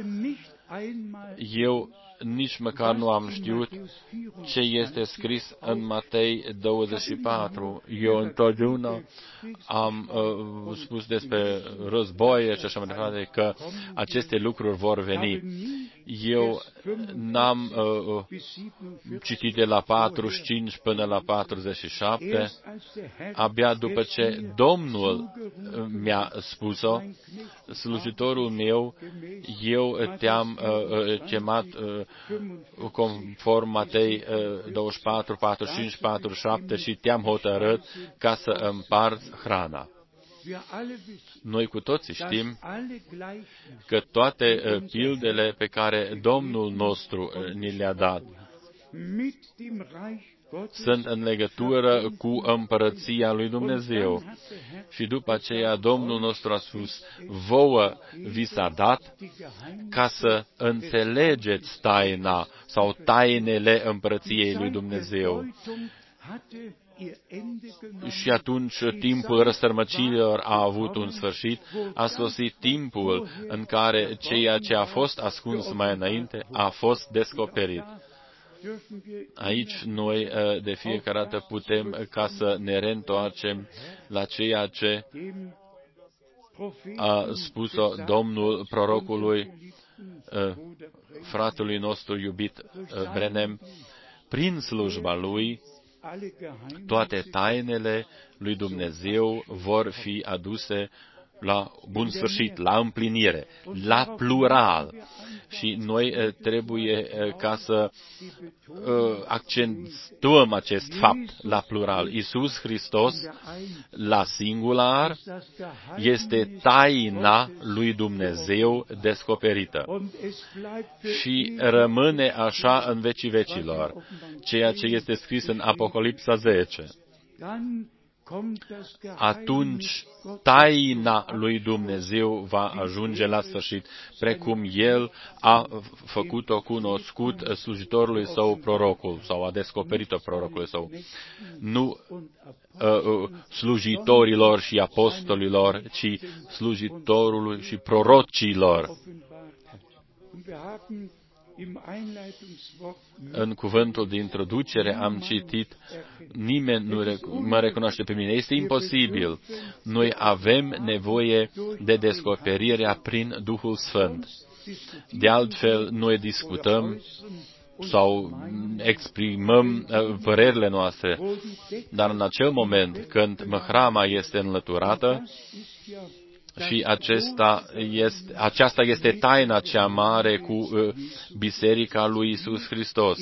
Eu nici măcar nu am știut ce este scris în Matei douăzeci și patru. Eu întotdeauna am uh, spus despre războaie și așa mai departe, că aceste lucruri vor veni. Eu n-am uh, citit de la patruzeci și cinci până la patruzeci și șapte, abia după ce Domnul mi-a spus-o, slujitorul meu, eu te-am uh, chemat uh, conform Matei uh, douăzeci și patru, patruzeci și cinci, patruzeci și șapte și te-am hotărât ca să împarți hrana. Noi cu toții știm că toate pildele pe care Domnul nostru ni le-a dat sunt în legătură cu împărăția lui Dumnezeu. Și după aceea Domnul nostru a spus, vouă vi s-a dat ca să înțelegeți taina sau tainele împărăției lui Dumnezeu. Și atunci timpul răstărmăcirilor a avut un sfârșit, a sosit timpul în care ceea ce a fost ascuns mai înainte a fost descoperit. Aici noi de fiecare dată putem ca să ne reîntoarcem la ceea ce a spus-o Domnul prorocului fratelui nostru iubit Brenem, prin slujba lui toate tainele lui Dumnezeu vor fi aduse la bun sfârșit, la împlinire, la plural. Și noi trebuie ca să accentuăm acest fapt la plural. Iisus Hristos, la singular, este taina lui Dumnezeu descoperită. Și rămâne așa în vecii vecilor, ceea ce este scris în Apocalipsa zece. Atunci taina lui Dumnezeu va ajunge la sfârșit, precum El a făcut-o cunoscut slujitorului său prorocul, sau a descoperit-o prorocului său. Nu uh, slujitorilor și apostolilor, ci slujitorului și prorocilor. În cuvântul de introducere am citit, nimeni nu rec- mă recunoaște pe mine. Este imposibil. Noi avem nevoie de descoperirea prin Duhul Sfânt. De altfel, noi discutăm sau exprimăm părerile noastre, dar în acel moment când măhrama este înlăturată, și acesta este, aceasta este taina cea mare cu uh, Biserica lui Iisus Hristos.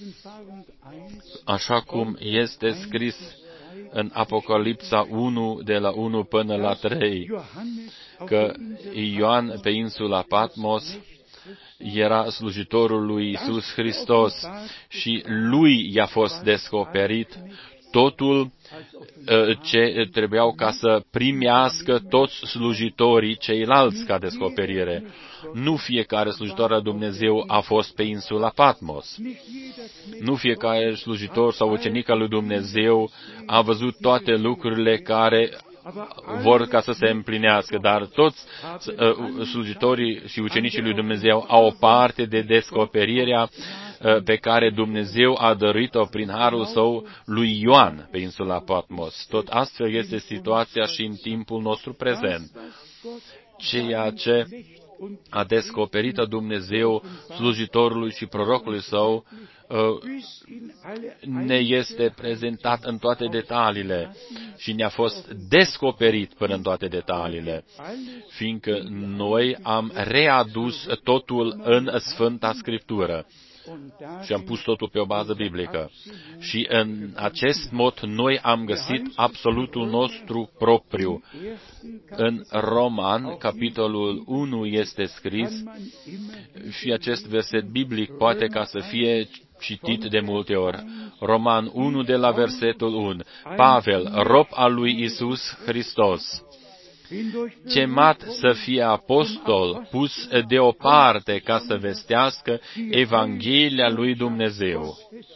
Așa cum este scris în Apocalipsa unu, de la unu până la trei, că Ioan pe insula Patmos era slujitorul lui Iisus Hristos și lui i-a fost descoperit totul ce trebuiau ca să primească toți slujitorii ceilalți ca descoperire. Nu fiecare slujitor al Dumnezeu a fost pe insula Patmos. Nu fiecare slujitor sau ucenic al lui Dumnezeu a văzut toate lucrurile care vor ca să se împlinească, dar toți uh, slujitorii și ucenicii lui Dumnezeu au o parte de descoperirea uh, pe care Dumnezeu a dăruit-o prin harul său lui Ioan pe insula Patmos. Tot astfel este situația și în timpul nostru prezent. Ceea ce a descoperit Dumnezeu slujitorului și prorocului său ne este prezentat în toate detaliile și ne-a fost descoperit până în toate detaliile, fiindcă noi am readus totul în Sfânta Scriptură și am pus totul pe o bază biblică. Și în acest mod noi am găsit absolutul nostru propriu. În Roman, capitolul unu, este scris și acest verset biblic poate ca să fie citit de multe ori. Roman unu, de la versetul unu. Pavel, rob al lui Iisus Hristos, chemat să fie apostol, pus deoparte ca să vestească Evanghelia lui Dumnezeu.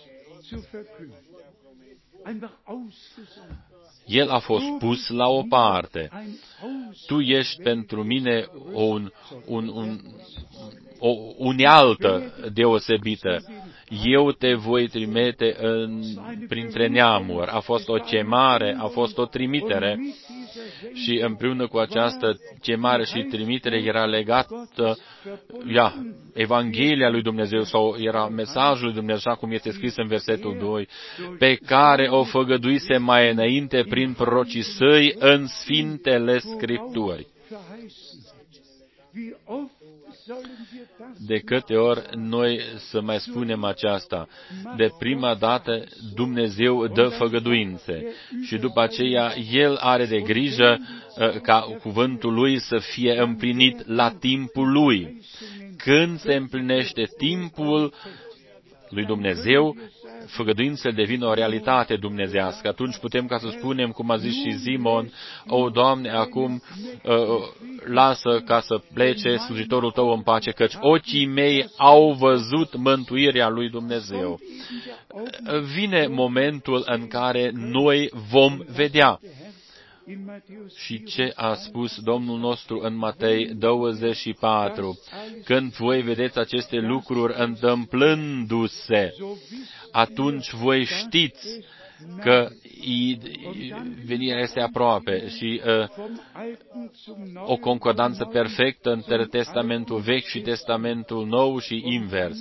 El a fost pus la o parte. Tu ești pentru mine un, un, un, o unealtă deosebită. Eu te voi trimite în, printre neamuri. A fost o chemare, a fost o trimitere și împreună cu această chemare și trimitere era legată ia, Evanghelia lui Dumnezeu sau era mesajul lui Dumnezeu, așa cum este scris în versetul doi, pe care o făgăduise mai înainte prin prorocii săi în Sfintele Scripturi. De câte ori noi să mai spunem aceasta? De prima dată Dumnezeu dă făgăduințe și după aceea El are de grijă ca cuvântul Lui să fie împlinit la timpul Lui. Când se împlinește timpul lui Dumnezeu, făgăduințele devin o realitate dumnezească. Atunci putem ca să spunem, cum a zis și Simon, o, Doamne, acum uh, lasă ca să plece slujitorul Tău în pace, căci ochii mei au văzut mântuirea lui Dumnezeu. Vine momentul în care noi vom vedea. Și ce a spus Domnul nostru în Matei douăzeci și patru? Când voi vedeți aceste lucruri întâmplându-se, atunci voi știți că venirea este aproape. Și uh, o concordanță perfectă între Testamentul Vechi și Testamentul Nou și invers.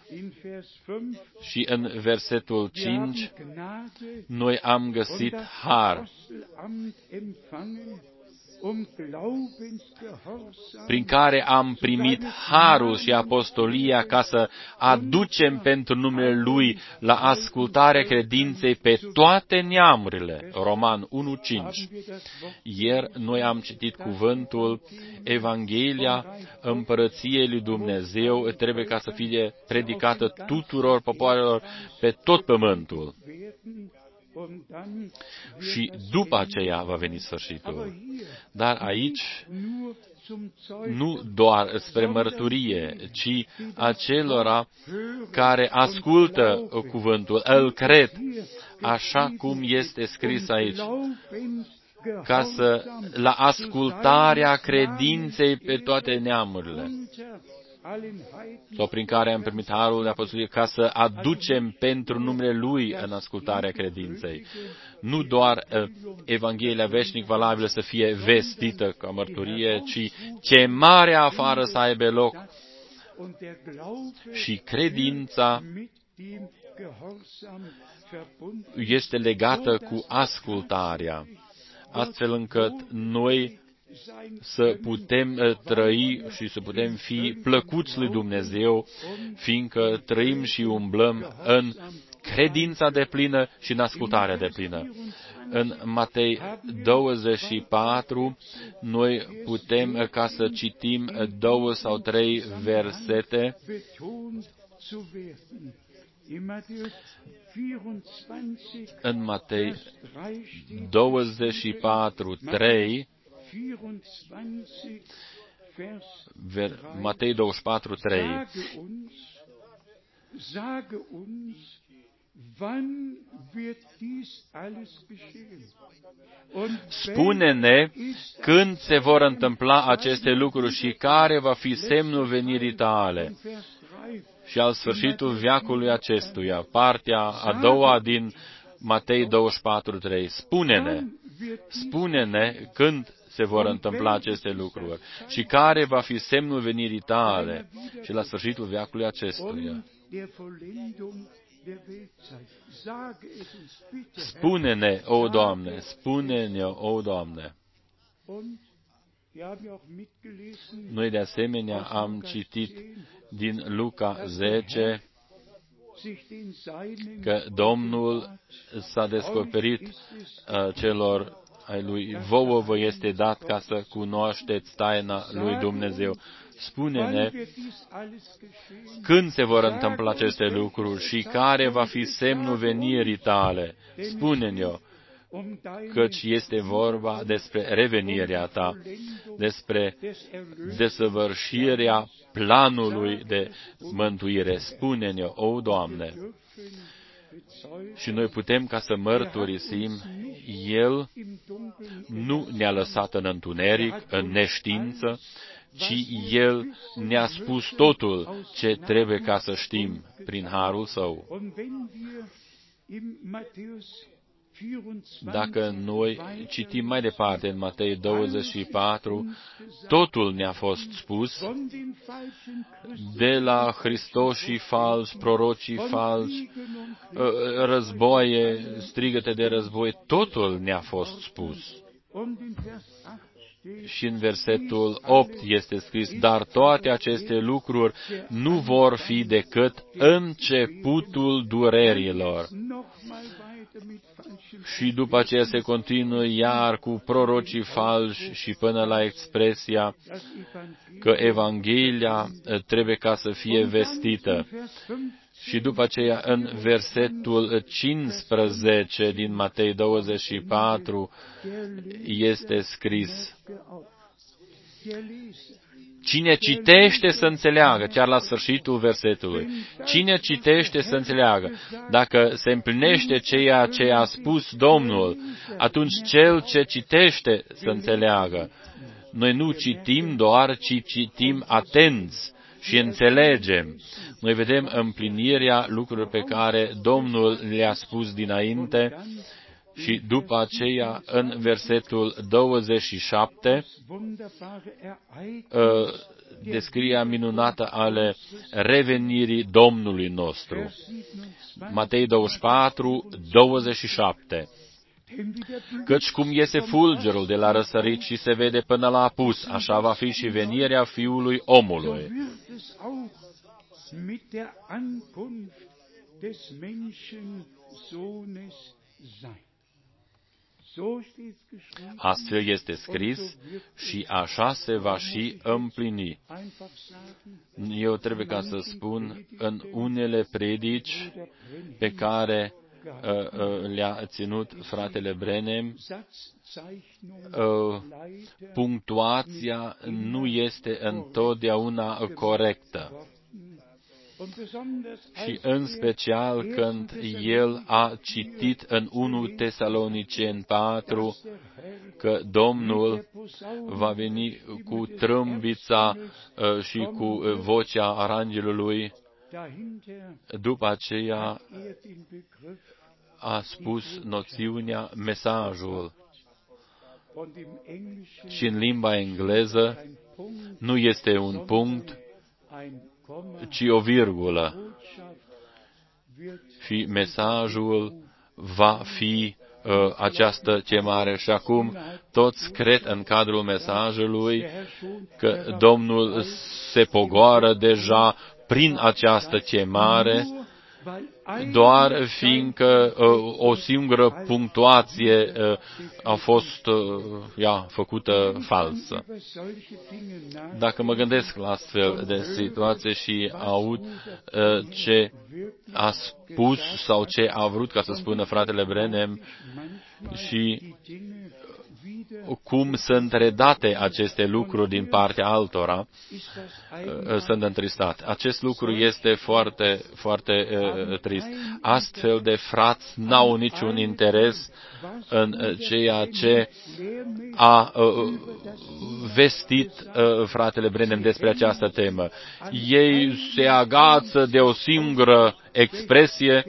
Și în versetul cinci, noi am găsit har, prin care am primit harul și apostolia ca să aducem pentru numele Lui la ascultarea credinței pe toate neamurile. Roman unu cinci. Ieri noi am citit cuvântul, Evanghelia Împărăției lui Dumnezeu trebuie ca să fie predicată tuturor popoarelor pe tot pământul. Și după aceea va veni sfârșitul. Dar aici, nu doar spre mărturie, ci acelora care ascultă cuvântul, îl cred, așa cum este scris aici, ca să, la ascultarea credinței pe toate neamurile, sau prin care am primit harul de apostolie, ca să aducem pentru numele Lui în ascultarea credinței. Nu doar uh, Evanghelia veșnic valabilă să fie vestită ca mărturie, ci ce mare afară să aibă loc și credința este legată cu ascultarea, astfel încât noi să putem trăi și să putem fi plăcuți lui Dumnezeu, fiindcă trăim și umblăm în credința deplină și în ascultarea deplină. În Matei douăzeci și patru, noi putem ca să citim două sau trei versete. În Matei douăzeci și patru, trei, Ver, Matei douăzeci și patru, trei. Spune-ne când se vor întâmpla aceste lucruri și care va fi semnul venirii Tale și al sfârșitul veacului acestuia. Partea a doua din Matei douăzeci și patru, trei. Spune-ne, spune-ne când se vor întâmpla aceste lucruri și care va fi semnul venirii Tale și la sfârșitul veacului acestuia. Spune-ne, o Doamne, spune-ne, o Doamne. Noi de asemenea am citit din Luca zece că Domnul s-a descoperit uh, celor ai Lui. Vouă vă este dat ca să cunoașteți taina lui Dumnezeu. Spune-ne când se vor întâmpla aceste lucruri și care va fi semnul venirii Tale. Spune-ne-o, căci este vorba despre revenirea Ta, despre desăvârșirea planului de mântuire. Spune-ne-o, o Doamne. Și noi putem ca să mărturisim, El nu ne-a lăsat în întuneric, în neștiință, ci El ne-a spus totul ce trebuie ca să știm prin harul Său. Dacă noi citim mai departe în Matei douăzeci și patru, totul ne-a fost spus, de la Hristoșii falși, prorocii falși, războaie, strigăte de război, totul ne-a fost spus. Și în versetul opt este scris, dar toate aceste lucruri nu vor fi decât începutul durerilor. Și după aceea se continuă iar cu prorocii falși și până la expresia că Evanghelia trebuie ca să fie vestită. Și după aceea, în versetul cincisprezece din Matei douăzeci și patru, este scris, cine citește să înțeleagă, chiar la sfârșitul versetului, cine citește să înțeleagă, dacă se împlinește ceea ce a spus Domnul, atunci cel ce citește să înțeleagă. Noi nu citim doar, ci citim atenți și înțelegem. Noi vedem împlinirea lucrurilor pe care Domnul le-a spus dinainte și după aceea, în versetul douăzeci și șapte, descrierea minunată ale revenirii Domnului nostru. Matei douăzeci și patru, douăzeci și șapte. Căci cum iese fulgerul de la răsărit și se vede până la apus, așa va fi și venirea Fiului Omului. Astfel este scris și așa se va și împlini. Eu trebuie ca să spun, în unele predici pe care le-a ținut fratele Branham, punctuația nu este întotdeauna corectă. Și în special când el a citit în unu Tesaloniceni patru că Domnul va veni cu trâmbița și cu vocea arangelului, după aceea a spus noțiunea, mesajul. Și în limba engleză nu este un punct, ci o virgulă. Și mesajul va fi uh, această chemare. Și acum toți cred în cadrul mesajului că Domnul se pogoară deja prin această chemare, doar fiindcă uh, o singură punctuație uh, a fost uh, ea, făcută falsă. Dacă mă gândesc la astfel de situație și aud uh, ce a spus sau ce a vrut ca să spună fratele Branham și cum sunt redate aceste lucruri din partea altora, sunt întristat. Acest lucru este foarte, foarte uh, trist. Astfel de frați n-au niciun interes în ceea ce a uh, vestit uh, fratele Branham despre această temă. Ei se agață de o singură expresie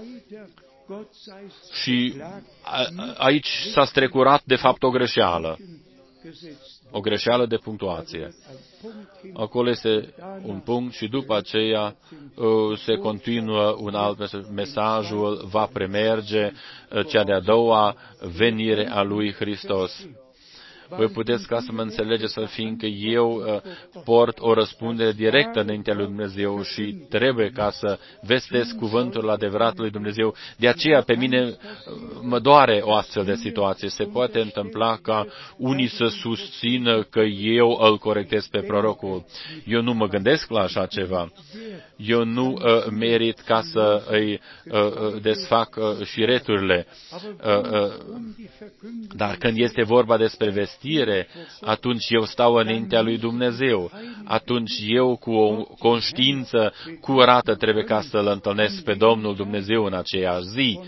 și a, aici s-a strecurat de fapt o greșeală. O greșeală de punctuație. Acolo este un punct și după aceea se continuă un alt mesaj. Mesajul va premerge cea de-a doua venire a lui Hristos. Voi puteți ca să mă înțelegeți, fiindcă eu uh, port o răspundere directă înaintea lui Dumnezeu și trebuie ca să vestesc cuvântul adevărat lui Dumnezeu. De aceea pe mine uh, mă doare o astfel de situație. Se poate întâmpla ca unii să susțină că eu îl corectez pe prorocul. Eu nu mă gândesc la așa ceva. Eu nu uh, merit ca să îi uh, desfac uh, șireturile. Uh, uh, dar când este vorba despre vestire, atunci eu stau înaintea lui Dumnezeu. Atunci eu cu o conștiință curată trebuie ca să-L întâlnesc pe Domnul Dumnezeu în aceea zi.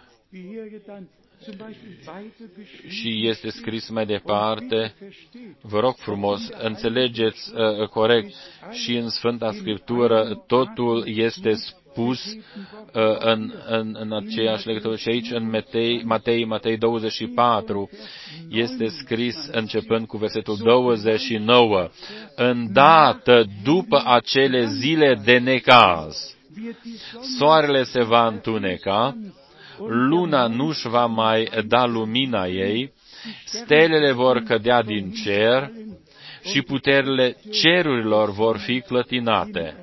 Și este scris mai departe, vă rog frumos, înțelegeți uh, corect, și în Sfânta Scriptură totul este spus uh, în, în, în aceeași legătură. Și aici în Matei, Matei, Matei douăzeci și patru este scris începând cu versetul douăzeci și nouă, îndată după acele zile de necaz, soarele se va întuneca, luna nu-și va mai da lumina ei Stelele vor cădea din cer și puterile cerurilor vor fi clătinate.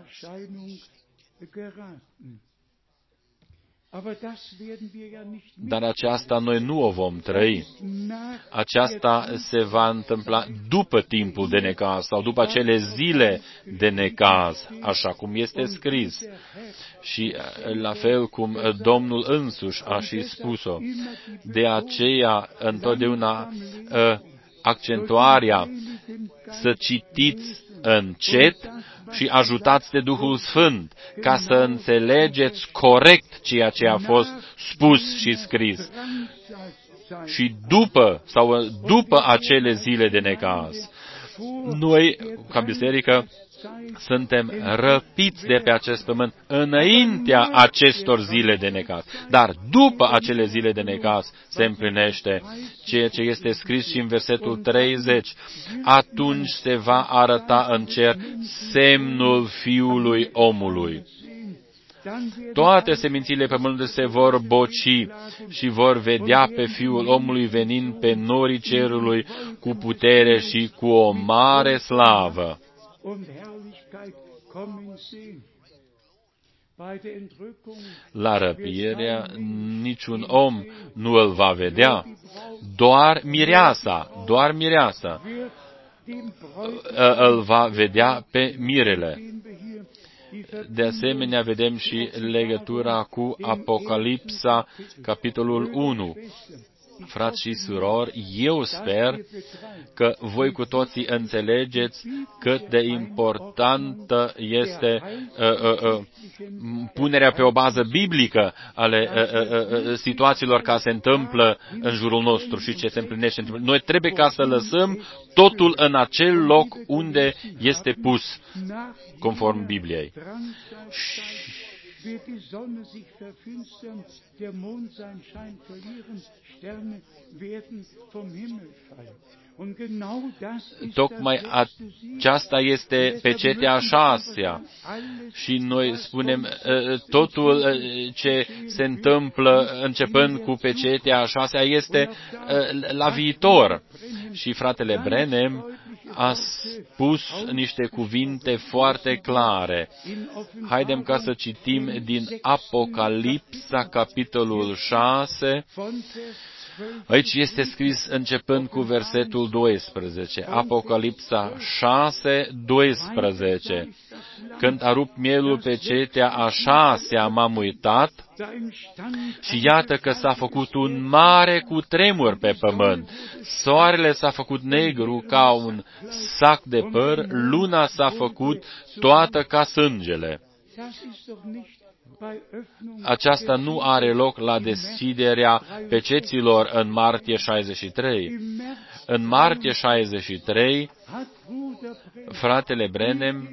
Dar aceasta noi nu o vom trăi. Aceasta se va întâmpla după timpul de necaz sau după acele zile de necaz, așa cum este scris. Și la fel cum Domnul însuși a și spus-o. De aceea, întotdeauna, accentuarea să citiți încet și ajutați de Duhul Sfânt, ca să înțelegeți corect ceea ce a fost spus și scris. Și după, sau după acele zile de necaz, noi, ca biserică, suntem răpiți de pe acest pământ înaintea acestor zile de necaz. Dar după acele zile de necaz se împlinește ceea ce este scris și în versetul treizeci. Atunci se va arăta în cer semnul Fiului omului. Toate semințiile pământului se vor boci și vor vedea pe Fiul omului venind pe norii cerului cu putere și cu o mare slavă. La răpirea niciun om nu îl va vedea, doar mireasa, doar mireasa îl va vedea pe mirele. De asemenea, vedem și legătura cu Apocalipsa, capitolul unu. Frați și surori, eu sper că voi cu toții înțelegeți cât de importantă este uh, uh, uh, punerea pe o bază biblică ale uh, uh, uh, situațiilor care se întâmplă în jurul nostru și ce se împlinește. Noi trebuie ca să lăsăm totul în acel loc unde este pus, conform Bibliei. Wird die Sonne sich verfinstern, der Mond sein Schein verlieren, Sterne werden vom Himmel fallen. Tocmai aceasta este pecetea a șasea. Și noi spunem totul ce se întâmplă începând cu pecetea a șasea este la viitor. Și fratele Branham a spus niște cuvinte foarte clare. Haidem ca să citim din Apocalipsa, capitolul șase. Aici este scris începând cu versetul doisprezece. Apocalipsa șase, doisprezece. Când a rupt mielul pe cetea a șasea, m-am uitat și iată că s-a făcut un mare cutremur pe pământ. Soarele s-a făcut negru ca un sac de păr, luna s-a făcut toată ca sângele. Aceasta nu are loc la deschiderea peceților în martie șaizeci și trei. În martie șaizeci și trei, fratele Branham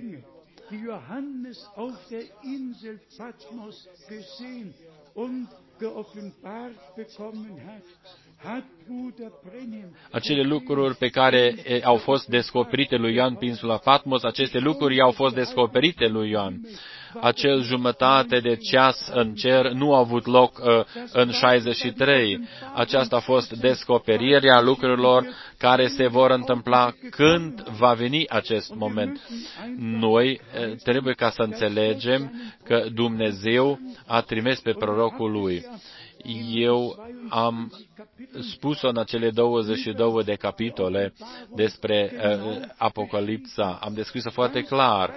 acele lucruri pe care au fost descoperite lui Ioan pe insula Patmos, aceste lucruri i-au fost descoperite lui Ioan. Acel jumătate de ceas în cer nu a avut loc uh, în șaizeci și trei. Aceasta a fost descoperirea lucrurilor care se vor întâmpla când va veni acest moment. Noi uh, trebuie ca să înțelegem că Dumnezeu a trimis pe prorocul lui. Eu am spus-o în acele douăzeci și două de capitole despre uh, Apocalipsa. Am descris-o foarte clar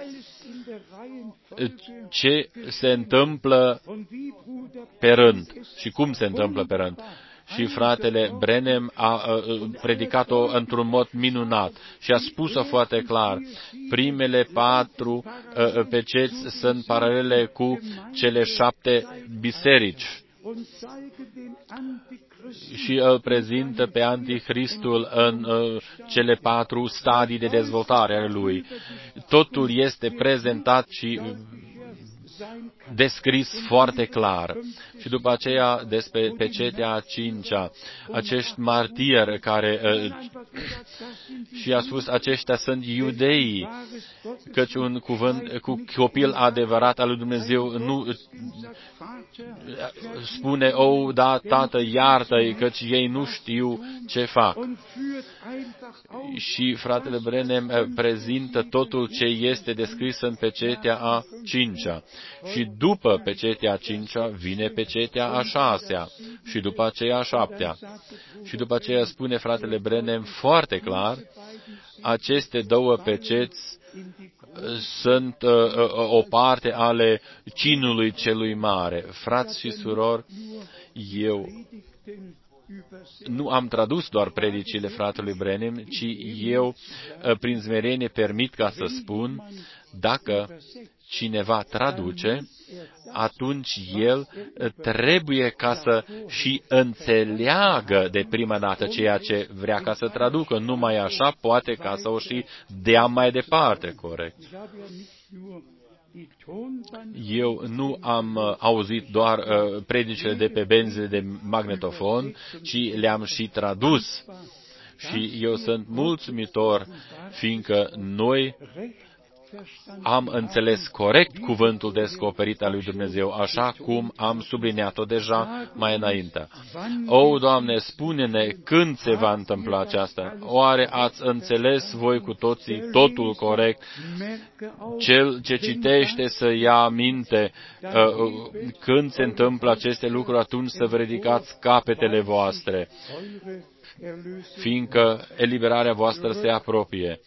ce se întâmplă pe rând și cum se întâmplă pe rând. Și fratele Branham a, a predicat-o într-un mod minunat și a spus-o foarte clar. Primele patru a, peceți sunt paralele cu cele șapte biserici. Și îl prezintă pe Anticristul în uh, cele patru stadii de dezvoltare ale lui. Totul este prezentat și descris foarte clar. Și după aceea, despre pecetea a cincea, acești martiri care și a spus, aceștia sunt iudeii, căci un cuvânt cu copil adevărat al lui Dumnezeu nu spune, o, da, tată, iartă-i, căci ei nu știu ce fac. Și fratele Branham prezintă totul ce este descris în pecetea a cincea. Și după pecetea a cincea vine pecetea a șasea și după aceea a șaptea. Și după aceea spune fratele Branham foarte clar, aceste două peceți sunt uh, o parte ale cinului celui mare. Frați și surori, eu nu am tradus doar predicile fratelui Branham, ci eu, prin smerenie, permit ca să spun, dacă cineva traduce, atunci el trebuie ca să și înțeleagă de prima dată ceea ce vrea ca să traducă. Numai așa poate ca să o și dea mai departe, corect. Eu nu am auzit doar uh, predicile de pe benzile de magnetofon, ci le-am și tradus. Și eu sunt mulțumitor, fiindcă noi am înțeles corect cuvântul descoperit al lui Dumnezeu, așa cum am subliniat-o deja mai înainte. O, Doamne, spune-ne când se va întâmpla aceasta. Oare ați înțeles voi cu toții totul corect? Cel ce citește să ia aminte când se întâmplă aceste lucruri, atunci să vă ridicați capetele voastre, fiindcă eliberarea voastră se apropie.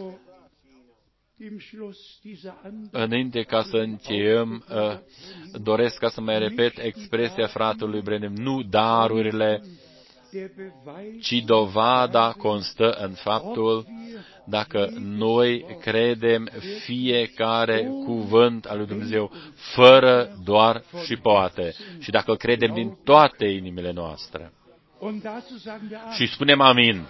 Înainte ca să încheiem, doresc ca să mai repet expresia fratelui Branham, nu darurile, ci dovada constă în faptul dacă noi credem fiecare cuvânt al lui Dumnezeu, fără doar și poate, și dacă îl credem din toate inimile noastre. Și spunem amin.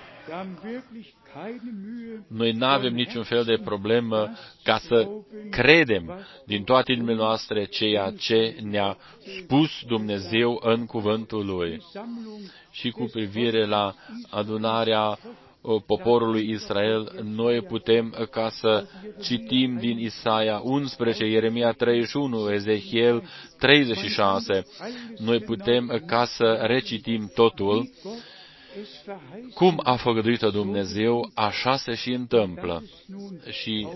Noi nu avem niciun fel de problemă ca să credem din toate inimile noastre ceea ce ne-a spus Dumnezeu în cuvântul Lui. Și cu privire la adunarea poporului Israel, noi putem ca să citim din Isaia unsprezece, Ieremia treizeci și unu, Ezechiel treizeci și șase. Noi putem ca să recitim totul. Cum a făgăduit-o Dumnezeu, așa se și întâmplă. Și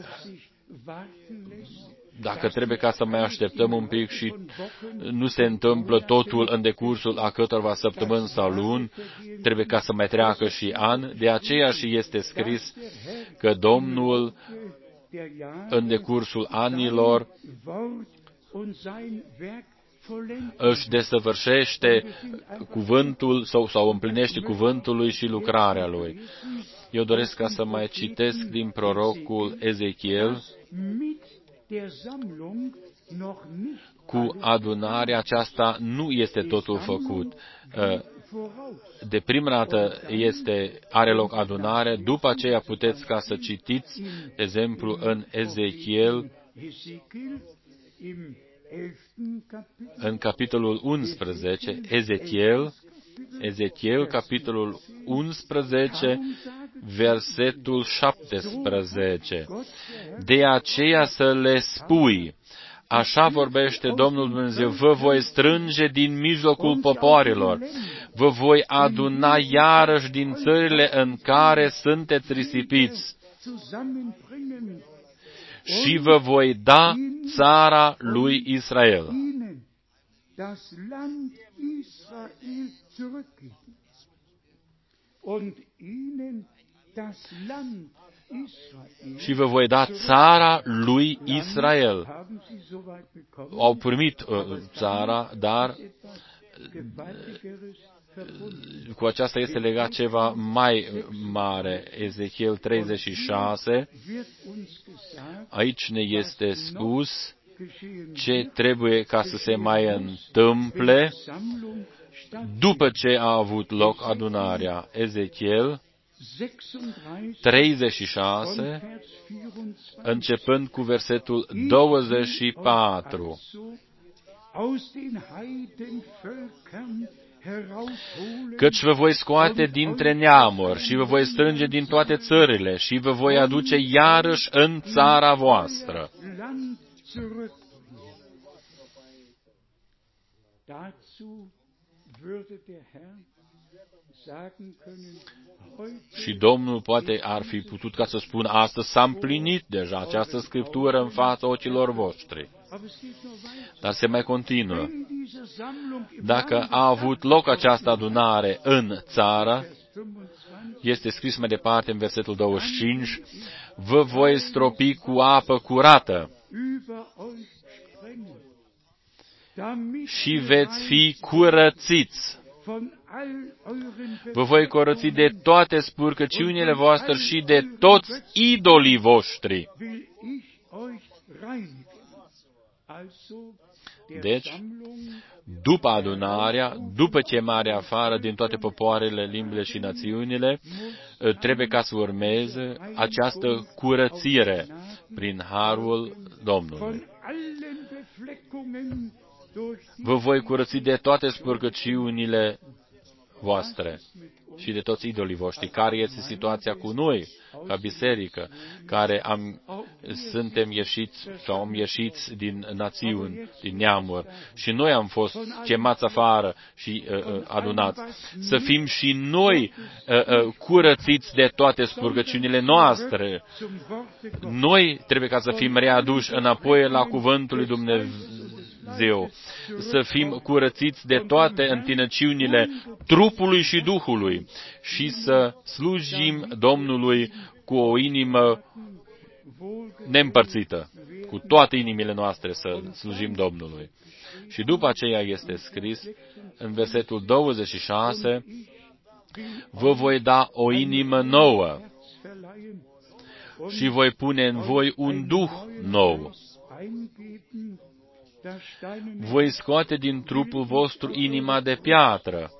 dacă trebuie ca să mai așteptăm un pic și nu se întâmplă totul în decursul a câtorva săptămâni sau luni, trebuie ca să mai treacă și ani, de aceea și este scris că Domnul în decursul anilor își desăvârșește cuvântul sau, sau împlinește cuvântul lui și lucrarea lui. Eu doresc ca să mai citesc din prorocul Ezechiel. Cu adunarea aceasta nu este totul făcut. De prima dată este, are loc adunare, după aceea puteți ca să citiți, de exemplu, în Ezechiel, în capitolul unsprezece, Ezechiel, Ezechiel, capitolul unsprezece, versetul șaptesprezece. De aceea să le spui, așa vorbește Domnul Dumnezeu, vă voi strânge din mijlocul popoarelor, vă voi aduna iarăși din țările în care sunteți risipiți și vă voi da țara lui Israel. Și vă voi da țara lui Israel. Au primit uh, țara, dar cu aceasta este legat ceva mai mare. Ezechiel treizeci și șase, aici ne este spus ce trebuie ca să se mai întâmple după ce a avut loc adunarea. Ezechiel, treizeci și șase, începând cu versetul douăzeci și patru. Căci vă voi scoate dintre neamuri și vă voi strânge din toate țările și vă voi aduce iarăși în țara voastră. Și Domnul poate ar fi putut ca să spună, astăzi s-a împlinit deja această scriptură în fața ochilor voștri. Dar se mai continuă. Dacă a avut loc această adunare în țară, este scris mai departe în versetul douăzeci și cinci, vă voi stropi cu apă curată și veți fi curățiți. Vă voi curăți de toate spurcăciunile voastre și de toți idolii voștri. Deci, după adunarea, după chemarea afară din toate popoarele, limbile și națiunile, trebuie ca să urmeze această curățire prin harul Domnului. Vă voi curăți de toate spurcăciunile voastre și de toți idolii voștri. Care este situația cu noi, ca biserică, care am, suntem ieșiți sau am ieșit din națiuni, din neamuri, și noi am fost chemați afară și uh, uh, adunați. Să fim și noi uh, uh, curățiți de toate spurgăciunile noastre. Noi trebuie ca să fim readuși înapoi la cuvântul lui Dumnezeu. Să fim curățiți de toate întinăciunile trupului și Duhului și să slujim Domnului cu o inimă neîmpărțită, cu toate inimile noastre să slujim Domnului. Și după aceea este scris în versetul douăzeci și șase, vă voi da o inimă nouă și voi pune în voi un duh nou. Voi scoate din trupul vostru inima de piatră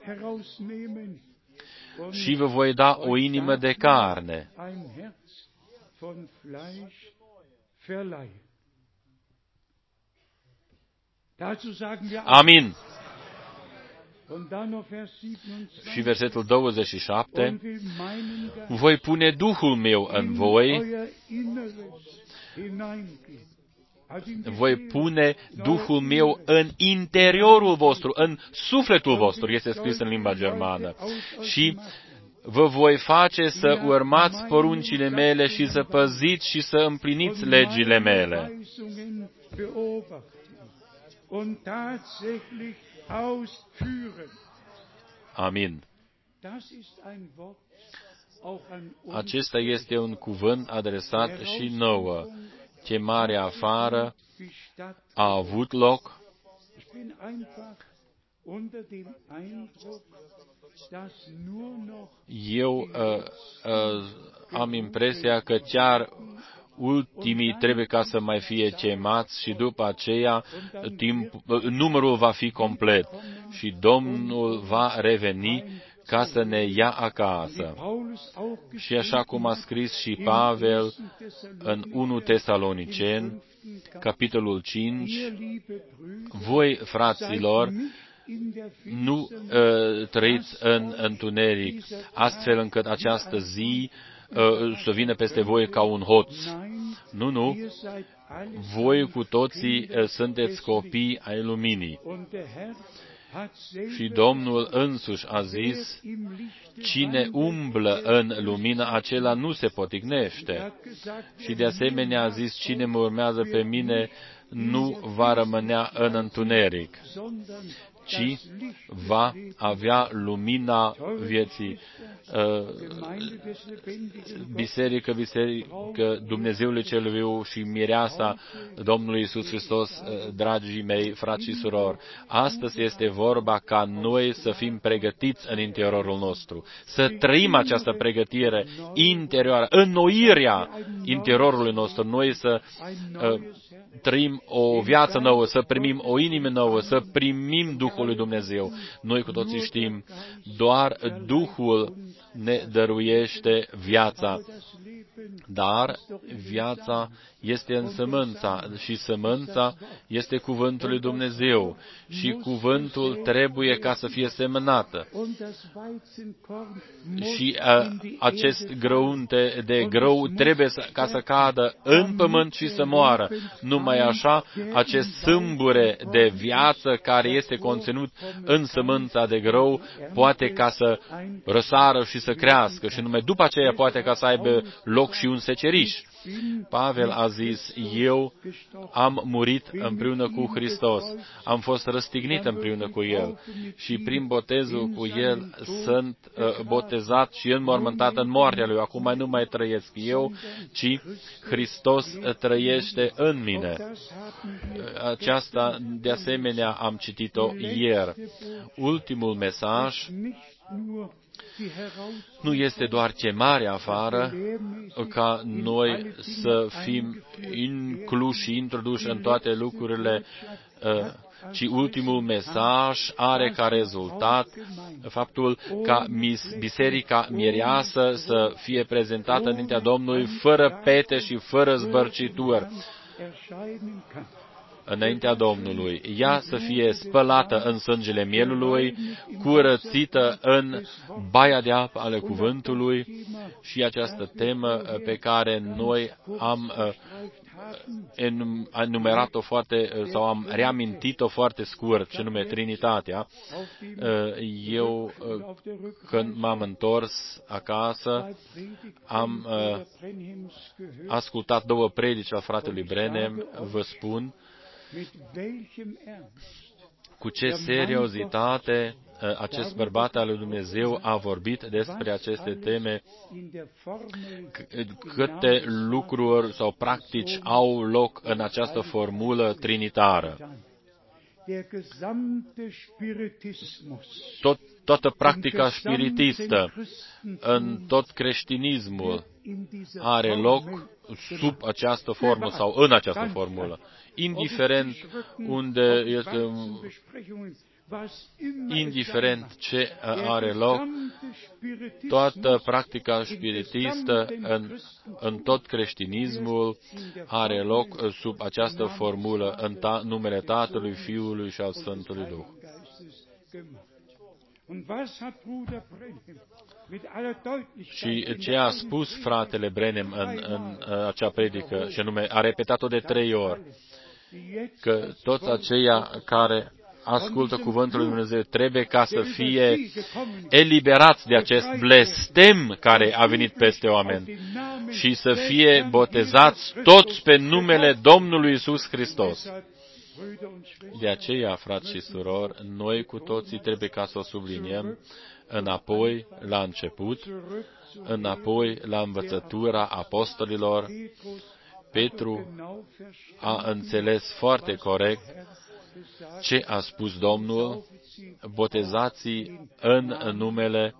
și vă voi da o inimă de carne. Amin. Și versetul douăzeci și șapte, voi pune Duhul meu în voi, voi pune Duhul meu în interiorul vostru, în sufletul vostru, este scris în limba germană, și vă voi face să urmați poruncile mele și să păziți și să împliniți legile mele. Amin. Acesta este un cuvânt adresat și nouă. Chemarea afară a avut loc. Eu uh, uh, am impresia că chiar ultimii trebuie ca să mai fie chemați și după aceea timp, uh, numărul va fi complet și Domnul va reveni ca să ne ia acasă. Și așa cum a scris și Pavel în întâi Tesaloniceni, capitolul cinci, voi, fraților, nu uh, trăiți în întuneric, astfel încât această zi uh, să vină peste voi ca un hoț. Nu, nu. Voi cu toții uh, sunteți copii ai luminii. Și Domnul însuși a zis, cine umblă în lumină, acela nu se poticnește. Și de asemenea a zis, cine mă urmează pe mine, nu va rămânea în întuneric, ci va avea lumina vieții. Biserică, biserică, Dumnezeului cel viu și mireasa Domnului Iisus Hristos, dragii mei, frați și surori, astăzi este vorba ca noi să fim pregătiți în interiorul nostru, să trăim această pregătire interioară, înnoirea interiorului nostru, noi să uh, trăim o viață nouă, să primim o inimă nouă, să primim Duhul locul lui Dumnezeu. Noi cu toții știm, doar Duhul ne dăruiește viața. Dar viața este în sămânța și sămânța este cuvântul lui Dumnezeu și cuvântul trebuie ca să fie semănată. Și a, acest grăunte de grâu trebuie să, ca să cadă în pământ și să moară. Numai așa, acest sâmbure de viață care este conținut în sămânța de grâu poate ca să răsară și să crească și numai după aceea poate ca să aibă loc și un seceriș. Pavel a zis, eu am murit împreună cu Hristos, am fost răstignit împreună cu El și prin botezul cu El sunt uh, botezat și înmormântat în moartea Lui. Acum nu mai trăiesc eu, ci Hristos trăiește în mine. Aceasta, de asemenea, am citit-o ieri. Ultimul mesaj nu este doar chemarea afară, ca noi să fim incluși și introduși în toate lucrurile, ci ultimul mesaj are ca rezultat faptul ca biserica mireasă să fie prezentată înaintea Domnului fără pete și fără zbărcituri înaintea Domnului. Ea să fie spălată în sângele mielului, curățită în baia de apă ale cuvântului și această temă pe care noi am enumerat-o foarte, sau am reamintit-o foarte scurt, ce nume Trinitatea. Eu, când m-am întors acasă, am ascultat două predici al fratelui Branham, vă spun, cu ce seriozitate acest bărbat al lui Dumnezeu a vorbit despre aceste teme, câte lucruri sau practici au loc în această formulă trinitară. Tot, toată practica spiritistă în tot creștinismul are loc sub această formulă sau în această formulă. Indiferent unde este, indiferent ce are loc, toată practica spiritistă în, în tot creștinismul are loc sub această formulă în ta, numele Tatălui, Fiului și al Sfântului Duh. Și ce a spus fratele Branham în, în, în acea predică, și anume, a repetat-o de trei ori, că toți aceia care ascultă cuvântul lui Dumnezeu trebuie ca să fie eliberați de acest blestem care a venit peste oameni și să fie botezați toți pe numele Domnului Iisus Hristos. De aceea, frați și surori, noi cu toții trebuie ca să o subliniem înapoi la început, înapoi la învățătura apostolilor. Petru a înțeles foarte corect ce a spus Domnul, botezați în numele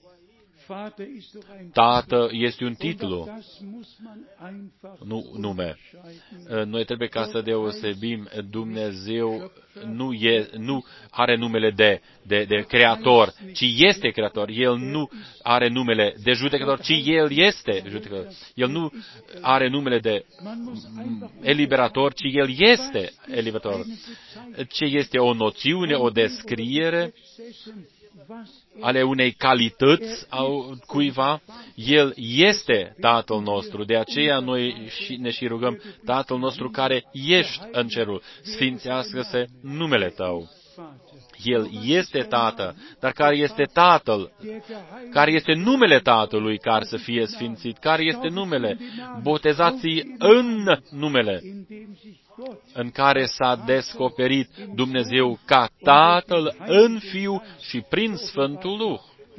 Tată este un titlu, nu nume. Noi trebuie ca să deosebim, Dumnezeu nu, e, nu are numele de, de, de creator, ci este creator. El nu are numele de judecător, ci El este judecător. El nu are numele de eliberator, ci El este eliberator. Ce este o noțiune, o descriere ale unei calități a cuiva, El este Tatăl nostru. De aceea noi ne și rugăm, Tatăl nostru care ești în cerul, sfințească-se numele Tău. El este Tată, dar care este Tatăl? Care este numele Tatălui care să fie sfințit? Care este numele? Botezați-i în numele în care s-a descoperit Dumnezeu ca Tatăl în Fiu și prin Sfântul Duh.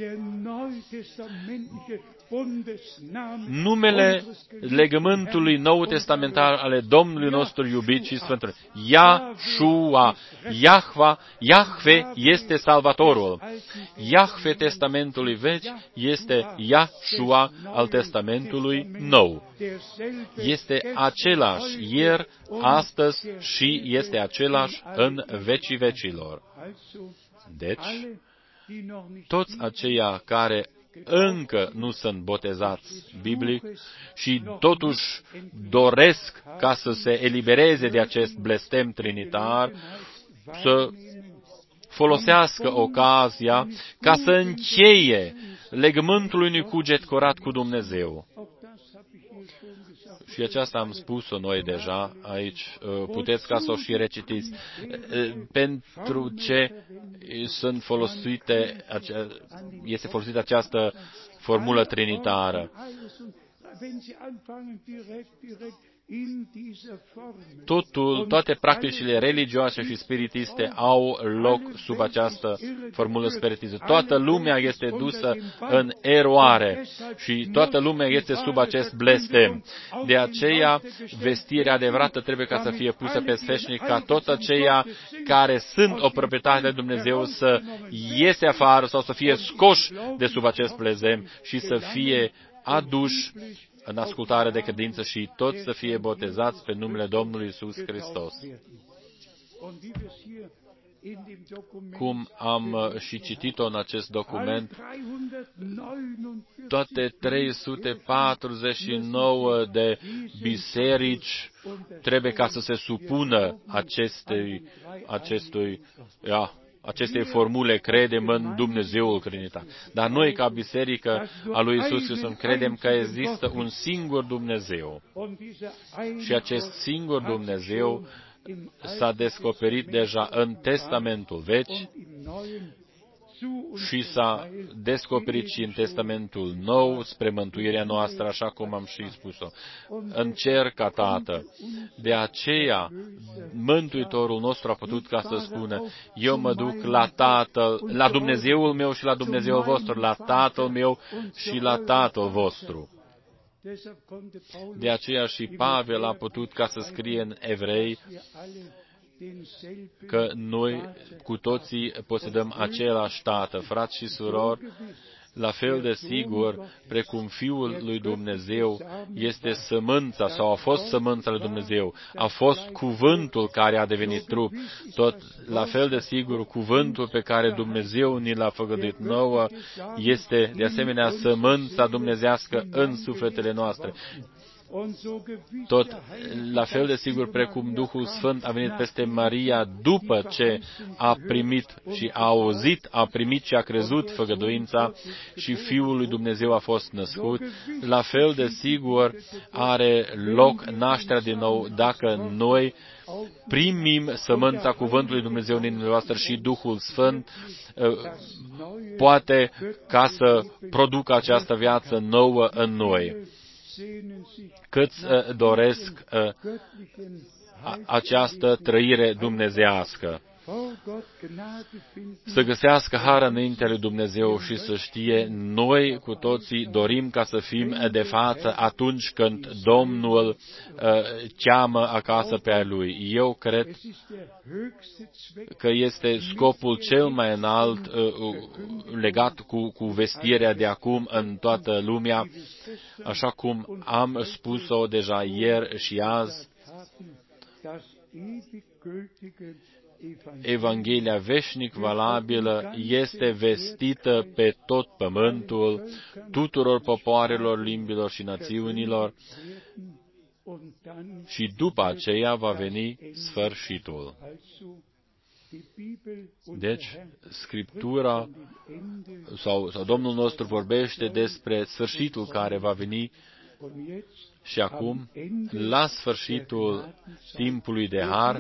Numele legământului nou testamentar ale Domnului nostru iubit și Sfântului. Yahshua, Yahva, Yahve este Salvatorul. Yahve Testamentului vechi este Yahshua al Testamentului nou. Este același ieri, astăzi și este același în vecii vecilor. Deci, toți aceia care încă nu sunt botezați biblic și totuși doresc ca să se elibereze de acest blestem trinitar, să folosească ocazia ca să încheie legământul unui cuget curat cu Dumnezeu. Și aceasta am spus-o noi deja aici, puteți ca să o și recitiți. Pentru ce sunt folosite, este folosită această formulă trinitară? Totul, toate practicile religioase și spiritiste au loc sub această formulă spiritistă. Toată lumea este dusă în eroare și toată lumea este sub acest blestem. De aceea, vestirea adevărată trebuie ca să fie pusă pe sfeșnic, ca tot aceia care sunt o proprietate de Dumnezeu să iese afară sau să fie scoși de sub acest blestem și să fie aduși în ascultare de credință și toți să fie botezați pe numele Domnului Iisus Hristos. Cum am și citit-o în acest document, toate trei sute patruzeci și nouă de biserici trebuie ca să se supună acestei, acestui, ja, acestei formule, credem în Dumnezeul Trinitar. Dar noi, ca biserică a lui Iisus Hristos, credem că există un singur Dumnezeu. Și acest singur Dumnezeu s-a descoperit deja în Testamentul Vechi și s-a descoperit și în Testamentul Nou spre mântuirea noastră, așa cum am și spus-o. În cer ca Tată. De aceea, Mântuitorul nostru a putut ca să spună, eu mă duc la Tatăl, la Dumnezeul meu și la Dumnezeul vostru, la Tatăl meu și la Tatăl vostru. De aceea și Pavel a putut ca să scrie în Evrei că noi cu toții posedăm același Tată, frați și surori, la fel de sigur, precum Fiul lui Dumnezeu este sămânța sau a fost sămânța lui Dumnezeu, a fost cuvântul care a devenit trup, tot la fel de sigur cuvântul pe care Dumnezeu ni l-a făgăduit nouă este de asemenea sămânța dumnezească în sufletele noastre. Tot la fel de sigur precum Duhul Sfânt a venit peste Maria după ce a primit și a auzit, a primit și a crezut făgăduința și Fiul lui Dumnezeu a fost născut, la fel de sigur are loc nașterea din nou dacă noi primim sămânța cuvântului Dumnezeu în inimile noastre și Duhul Sfânt poate ca să producă această viață nouă în noi. Câți uh, doresc uh, a, această trăire dumnezească. Să găsească hară înaintea lui Dumnezeu și să știe, noi cu toții dorim ca să fim de față atunci când Domnul uh, cheamă acasă pe a Lui. Eu cred că este scopul cel mai înalt uh, legat cu, cu vestirea de acum în toată lumea, așa cum am spus-o deja ieri și azi. Evanghelia veșnic valabilă este vestită pe tot pământul, tuturor popoarelor, limbilor și națiunilor și după aceea va veni sfârșitul. Deci, Scriptura sau, sau Domnul nostru vorbește despre sfârșitul care va veni și acum, la sfârșitul timpului de har,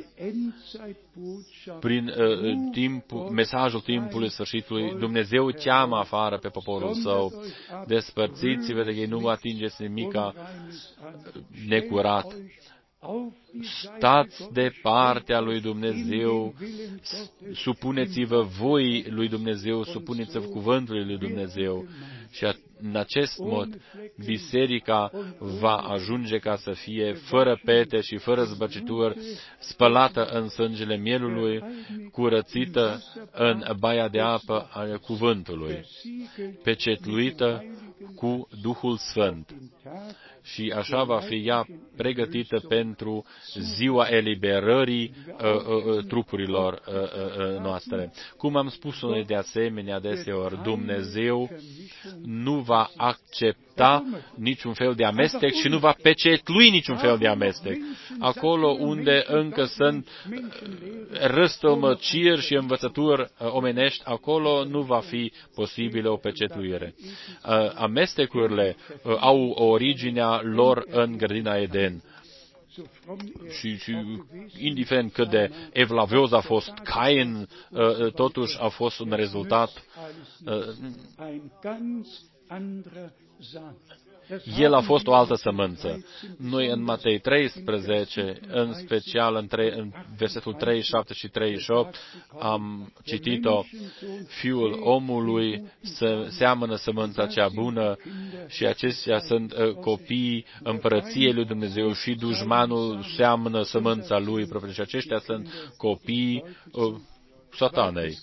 prin uh, timp, mesajul timpului sfârșitului, Dumnezeu cheamă afară pe poporul Său, despărțiți-vă de ei, nu vă atingeți nimica necurat. Stați de partea lui Dumnezeu, supuneți-vă voi lui Dumnezeu, supuneți-vă cuvântului lui Dumnezeu. Și în acest mod, biserica va ajunge ca să fie fără pete și fără zbăcituri, spălată în sângele mielului, curățită în baia de apă a cuvântului, pecetluită cu Duhul Sfânt, și așa va fi ea pregătită pentru ziua eliberării uh, uh, trupurilor uh, uh, noastre. Cum am spus noi de asemenea deseori, Dumnezeu nu va accepta niciun fel de amestec și nu va pecetlui niciun fel de amestec. Acolo unde încă sunt răstălmăciri și învățături omenești, acolo nu va fi posibilă o pecetluire. Amestecurile au originea lor în grădina Eden. Și, și indiferent cât de evlavios a fost Cain, totuși a fost un rezultat. El a fost o altă sămânță. Noi în Matei treisprezece, în special în, tre- în versetul treizeci și șapte și treizeci și opt, am citit-o, Fiul omului să seamănă sămânța cea bună și acestea sunt uh, copiii împărăției lui Dumnezeu și dușmanul seamănă sămânța lui propriu și aceștia sunt copiii uh, Satanei.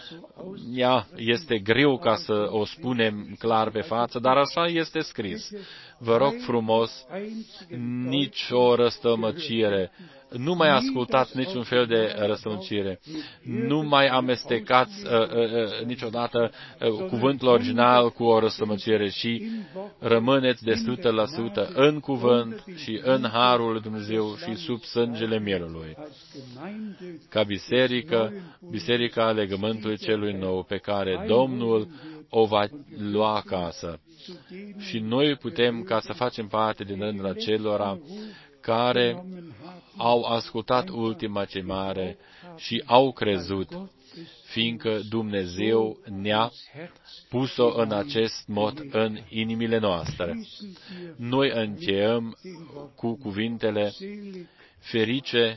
Ea este greu ca să o spunem clar pe față, dar așa este scris. Vă rog frumos, nici o răstălmăcire. Nu mai ascultați niciun fel de răstălmăcire. Nu mai amestecați uh, uh, niciodată uh, cuvântul original cu o răstălmăcire, și rămâneți de o sută la sută în cuvânt și în harul lui Dumnezeu și sub sângele mielului. Ca biserică, biserica legământului celui nou, pe care Domnul o va lua acasă. Și noi putem ca să facem parte din rândul acelora care au ascultat ultima chemare și au crezut, fiindcă Dumnezeu ne-a pus-o în acest mod în inimile noastre. Noi încheiem cu cuvintele: ferice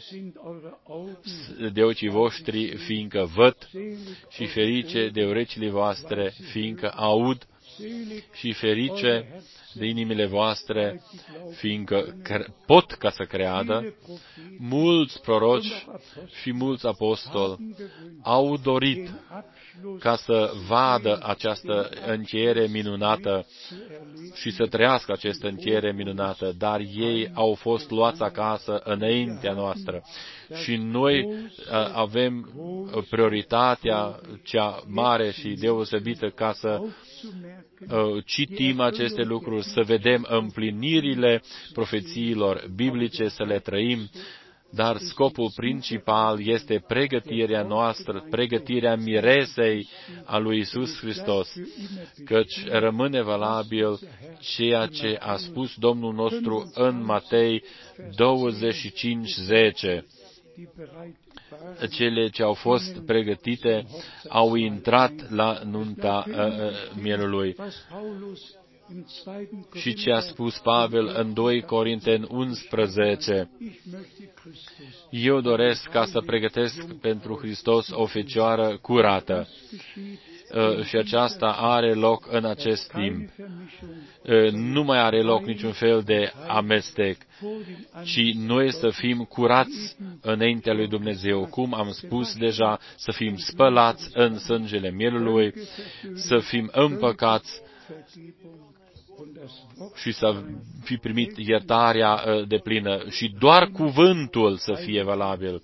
de ochii voștri, fiindcă văd, și ferice de urechile voastre, fiindcă aud, și ferice de inimile voastre, fiindcă pot ca să creadă. Mulți proroci și mulți apostoli au dorit ca să vadă această încheiere minunată și să trăiască această încheiere minunată, dar ei au fost luați acasă înaintea noastră. Și noi avem prioritatea cea mare și deosebită ca să citim aceste lucruri, să vedem împlinirile profețiilor biblice, să le trăim, dar scopul principal este pregătirea noastră, pregătirea miresei a lui Iisus Hristos, căci rămâne valabil ceea ce a spus Domnul nostru în Matei douăzeci și cinci zece. Cele ce au fost pregătite au intrat la nunta uh, uh, mielului. Și ce a spus Pavel în doi Corinteni unsprezece, eu doresc ca să pregătesc pentru Hristos o fecioară curată. Și aceasta are loc în acest timp. Nu mai are loc niciun fel de amestec, ci noi să fim curați înaintea lui Dumnezeu, cum am spus deja, să fim spălați în sângele mielului, să fim împăcați și să fi primit iertarea deplină și doar cuvântul să fie valabil.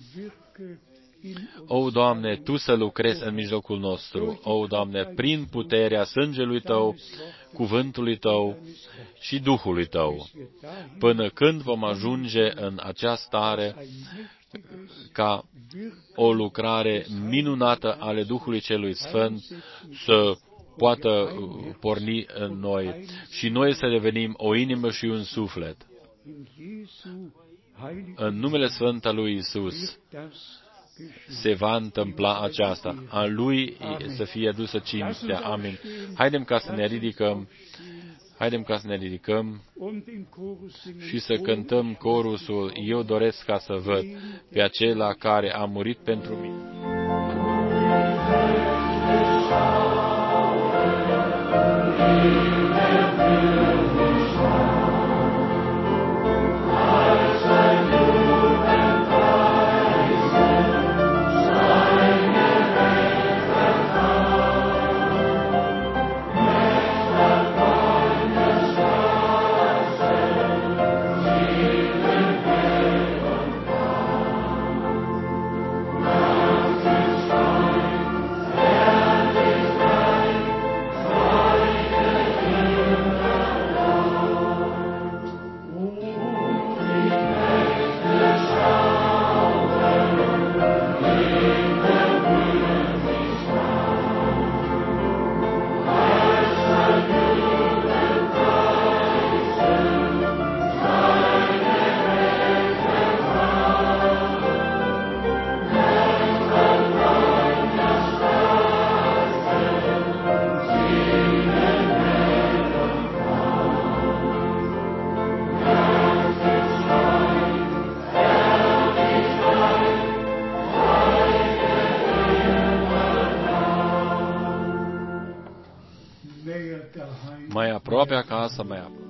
O, Doamne, Tu să lucrezi în mijlocul nostru. O, Doamne, prin puterea sângelui Tău, cuvântului Tău și Duhului Tău, până când vom ajunge în această stare ca o lucrare minunată ale Duhului Celui Sfânt să poată porni în noi și noi să devenim o inimă și un suflet. În numele Sfânt al lui Iisus se va întâmpla aceasta. A Lui să fie adusă cinstea. Amin. Haidem ca să ne ridicăm, haidem ca să ne ridicăm și să cântăm corusul: eu doresc ca să văd pe acela care a murit pentru mine. aproape acasă mai apă.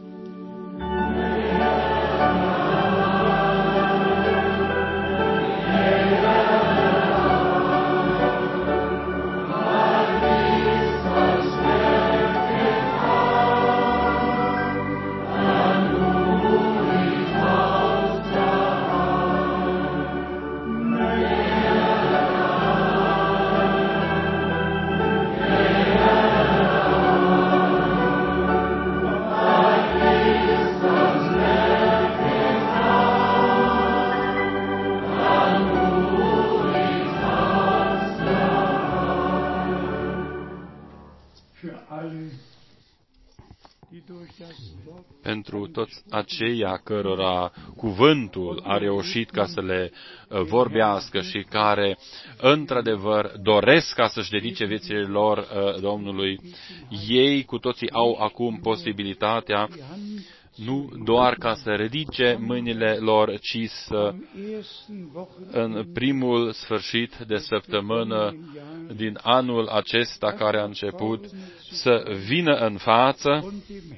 Pentru toți aceia cărora cuvântul a reușit ca să le vorbească și care, într-adevăr, doresc ca să-și dedice viețile lor Domnului, ei cu toții au acum posibilitatea nu doar ca să ridice mâinile lor, ci să, în primul sfârșit de săptămână din anul acesta care a început, să vină în față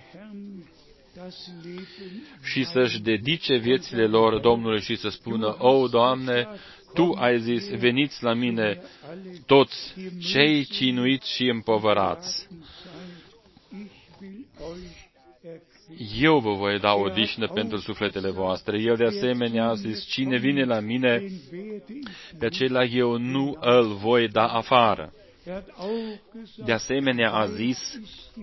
și să-și dedice viețile lor Domnului și să spună: O, Doamne, Tu ai zis, veniți la mine toți cei chinuiți și împovărați. Eu vă voi da odihnă pentru sufletele voastre. El de asemenea a zis: cine vine la mine, pe acela eu nu îl voi da afară. De asemenea a zis: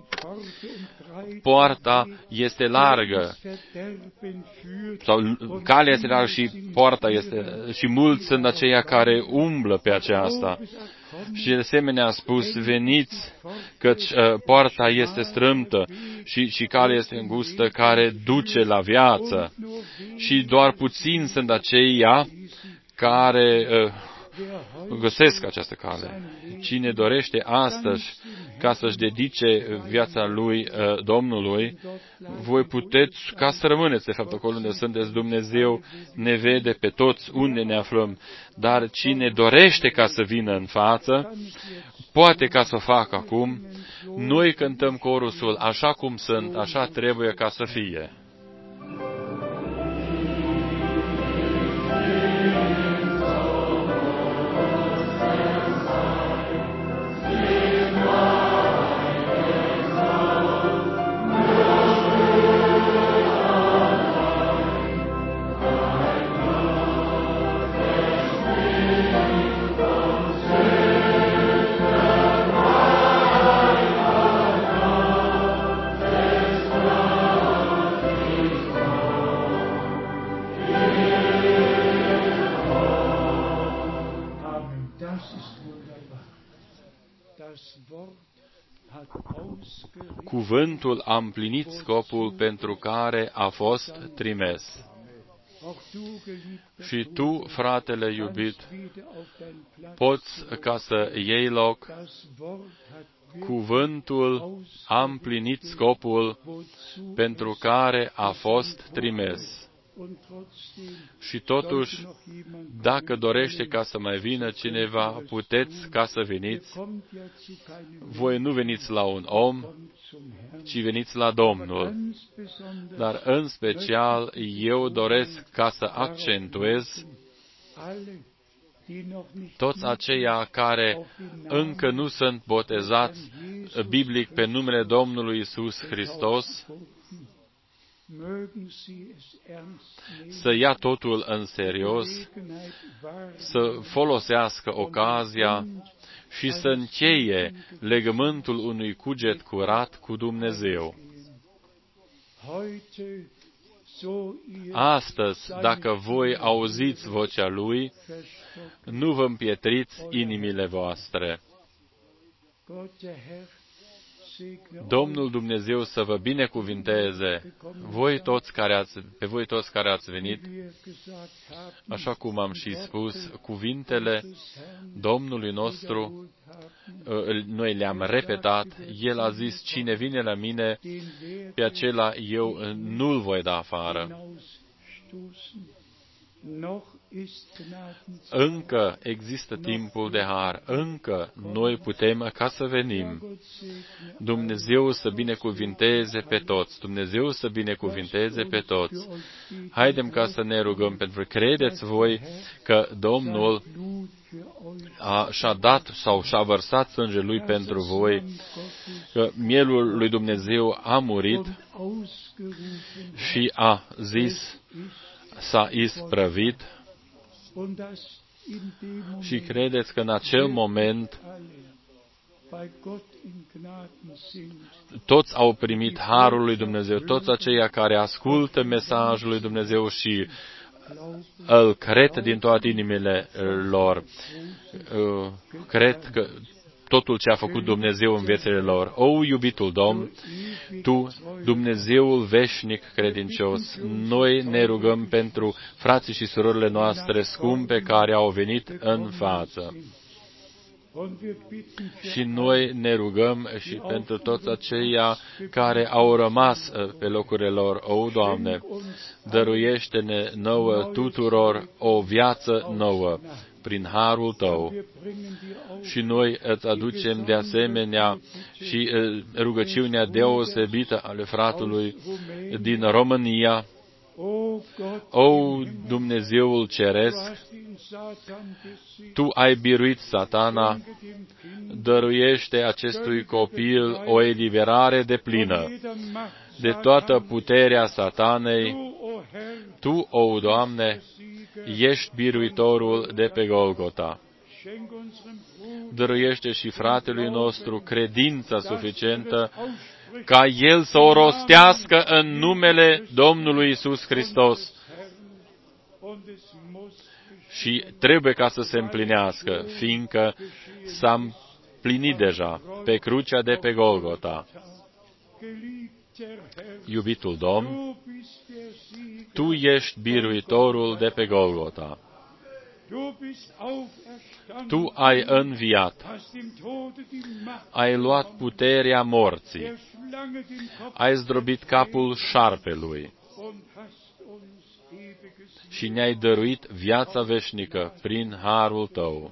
poarta este largă, sau calea este largă și poarta este, și mulți sunt aceia care umblă pe aceasta. Și de asemenea a spus: veniți, căci uh, poarta este strâmtă și, și calea este îngustă care duce la viață. Și doar puțini sunt aceia care uh, găsesc această cale. Cine dorește astăzi ca să-și dedice viața lui uh, Domnului, voi puteți ca să rămâneți, de fapt, acolo unde sunteți. Dumnezeu ne vede pe toți unde ne aflăm, dar cine dorește ca să vină în față, poate ca să o facă acum. Noi cântăm corusul: așa cum sunt, așa trebuie ca să fie. Cuvântul a împlinit scopul pentru care a fost trimis. Și tu, fratele iubit, poți ca să iei loc. Cuvântul a împlinit scopul pentru care a fost trimis. Și totuși, dacă dorește ca să mai vină cineva, puteți ca să veniți. Voi nu veniți la un om, ci veniți la Domnul. Dar în special, eu doresc ca să accentuez toți aceia care încă nu sunt botezați biblic pe numele Domnului Iisus Hristos, să ia totul în serios, să folosească ocazia și să încheie legământul unui cuget curat cu Dumnezeu. Astăzi, dacă voi auziți vocea Lui, nu vă împietriți inimile voastre. Domnul Dumnezeu să vă binecuvinteze voi toți care ați, pe voi toți care ați venit. Așa cum am și spus, cuvintele Domnului nostru, noi le-am repetat. El a zis: cine vine la mine, pe acela eu nu-l voi da afară. Încă există timpul de har, încă noi putem ca să venim. Dumnezeu să binecuvinteze pe toți, Dumnezeu să binecuvinteze pe toți. Haidem ca să ne rugăm, pentru că credeți voi că Domnul a, și-a dat sau și-a vărsat sângele Lui pentru voi, că mielul lui Dumnezeu a murit și a zis, s-a isprăvit, și credeți că în acel moment toți au primit harul lui Dumnezeu, toți aceia care ascultă mesajul lui Dumnezeu și îl cred din toate inimile lor. Cred că totul ce a făcut Dumnezeu în viețile lor. O, iubitul Domn, Tu, Dumnezeul veșnic credincios, noi ne rugăm pentru frații și surorile noastre scumpe care au venit în față. Și noi ne rugăm și pentru toți aceia care au rămas pe locurile lor. O, Doamne, dăruiește-ne nouă tuturor o viață nouă prin harul Tău. Și noi îți aducem de asemenea și rugăciunea deosebită ale fratelui din România. O, Dumnezeul Ceresc, Tu ai biruit Satana, dăruiește acestui copil o eliberare deplină de toată puterea Satanei. Tu, o, Doamne, ești biruitorul de pe Golgota. Dăruiește și fratelui nostru credința suficientă ca el să o rostească în numele Domnului Iisus Hristos. Și trebuie ca să se împlinească, fiindcă s-a împlinit deja pe crucea de pe Golgota. Iubitul Domn, Tu ești biruitorul de pe Golgota. Tu ai înviat, ai luat puterea morții, ai zdrobit capul șarpelui și ne-ai dăruit viața veșnică prin harul Tău.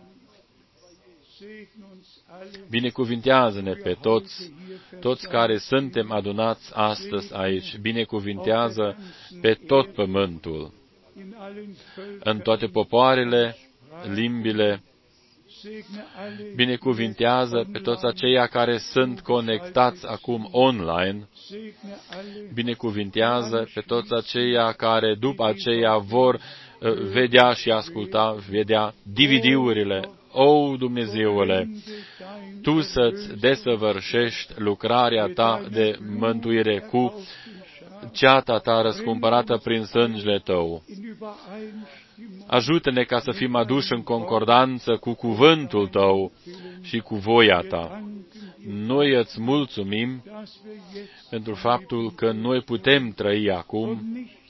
Binecuvintează-ne pe toți, toți care suntem adunați astăzi aici. Binecuvintează pe tot pământul, în toate popoarele, limbile. Binecuvintează pe toți aceia care sunt conectați acum online. Binecuvintează pe toți aceia care după aceea vor vedea și asculta, vedea D V D-urile. O, Dumnezeule, Tu să-ți desăvârșești lucrarea Ta de mântuire cu ceata Ta răscumpărată prin sângele Tău. Ajută-ne ca să fim aduși în concordanță cu cuvântul Tău și cu voia Ta. Noi îți mulțumim pentru faptul că noi putem trăi acum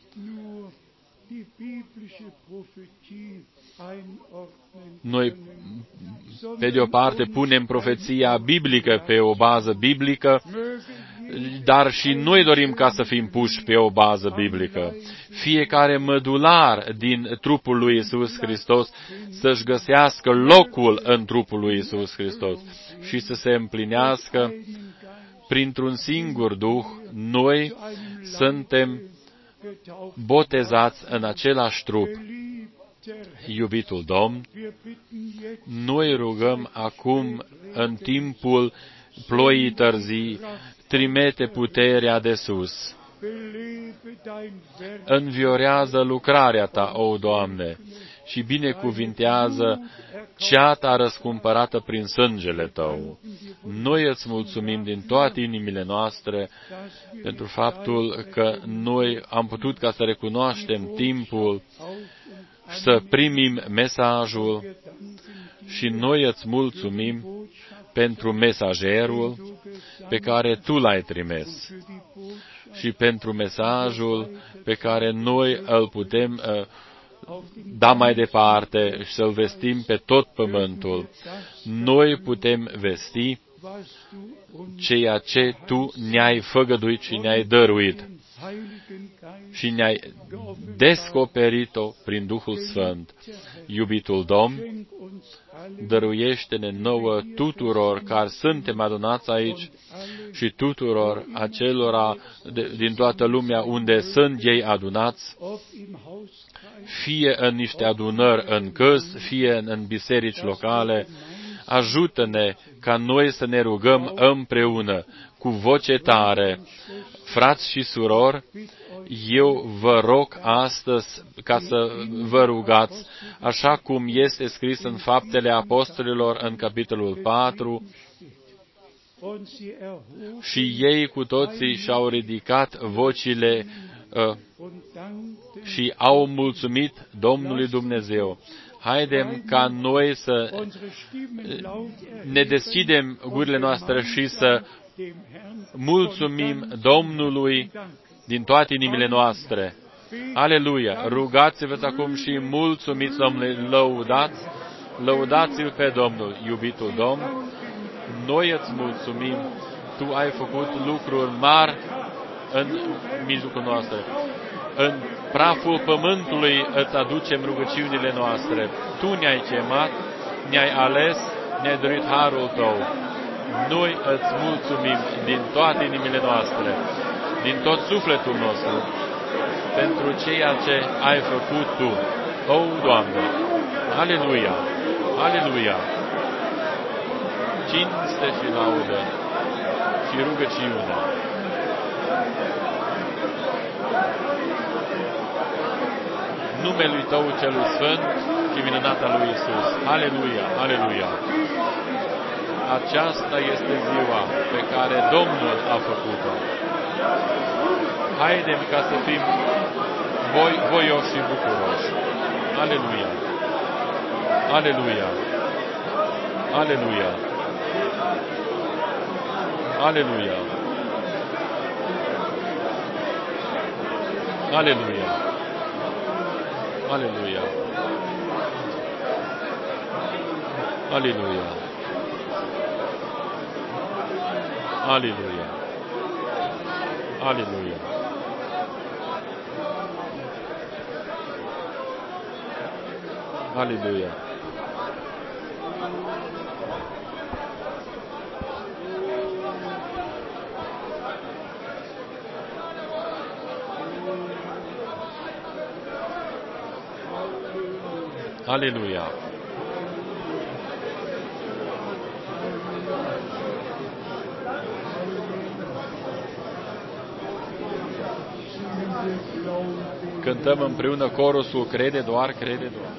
noi, pe de o parte, punem profeția biblică pe o bază biblică, dar și noi dorim ca să fim puși pe o bază biblică. Fiecare mădular din trupul lui Iisus Hristos să-și găsească locul în trupul lui Iisus Hristos și să se împlinească printr-un singur Duh. Noi suntem botezați în același trup. Iubitul Domn, noi rugăm acum, în timpul ploii târzii, trimite puterea de sus. Înviorează lucrarea Ta, o Doamne, și binecuvintează ceata răscumpărată prin sângele Tău. Noi îți mulțumim din toate inimile noastre pentru faptul că noi am putut ca să recunoaștem timpul, să primim mesajul și noi îți mulțumim pentru mesagerul pe care Tu l-ai trimis și pentru mesajul pe care noi îl putem uh, da mai departe și să-l vestim pe tot pământul. Noi putem vesti ceea ce Tu ne-ai făgăduit și ne-ai dăruit. și ne-ai descoperit-o prin Duhul Sfânt. Iubitul Domn, dăruiește-ne nouă tuturor care suntem adunați aici și tuturor acelora de, din toată lumea unde sunt ei adunați, fie în niște adunări în căs, fie în, în biserici locale. Ajută-ne ca noi să ne rugăm împreună, cu voce tare. Frați și surori, eu vă rog astăzi ca să vă rugați, așa cum este scris în Faptele Apostolilor, în capitolul patru, și ei cu toții și-au ridicat vocile uh, și au mulțumit Domnului Dumnezeu. Haidem ca noi să ne deschidem gurile noastre și să mulțumim Domnului din toate inimile noastre. Aleluia! Rugați-vă acum și mulțumiți Domnului, lăudați, lăudați-L pe Domnul, iubitul Domn. Noi îți mulțumim, Tu ai făcut lucruri mari în mijlocul nostru. În praful pământului îți aducem rugăciunile noastre. Tu ne-ai chemat, ne-ai ales, ne-ai dorit harul Tău. Noi îți mulțumim din toate inimile noastre, din tot sufletul nostru, pentru ceea ce ai făcut Tu. O, Doamne! Aleluia! Aleluia! Cinste și laudă și rugăciune. Numelui Tău celui Sfânt și minunat al lui Iisus. Aleluia! Aleluia! Aceasta este ziua pe care Domnul a făcut-o. Haidem ca să fim voi, voioși și bucuroși. Aleluia! Aleluia! Aleluia! Aleluia! Aleluia! Aleluia! Aleluia! Aleluia! Aleluia! Aleluia! Aleluia! Cântăm împreună corusul Crede doar, crede doar.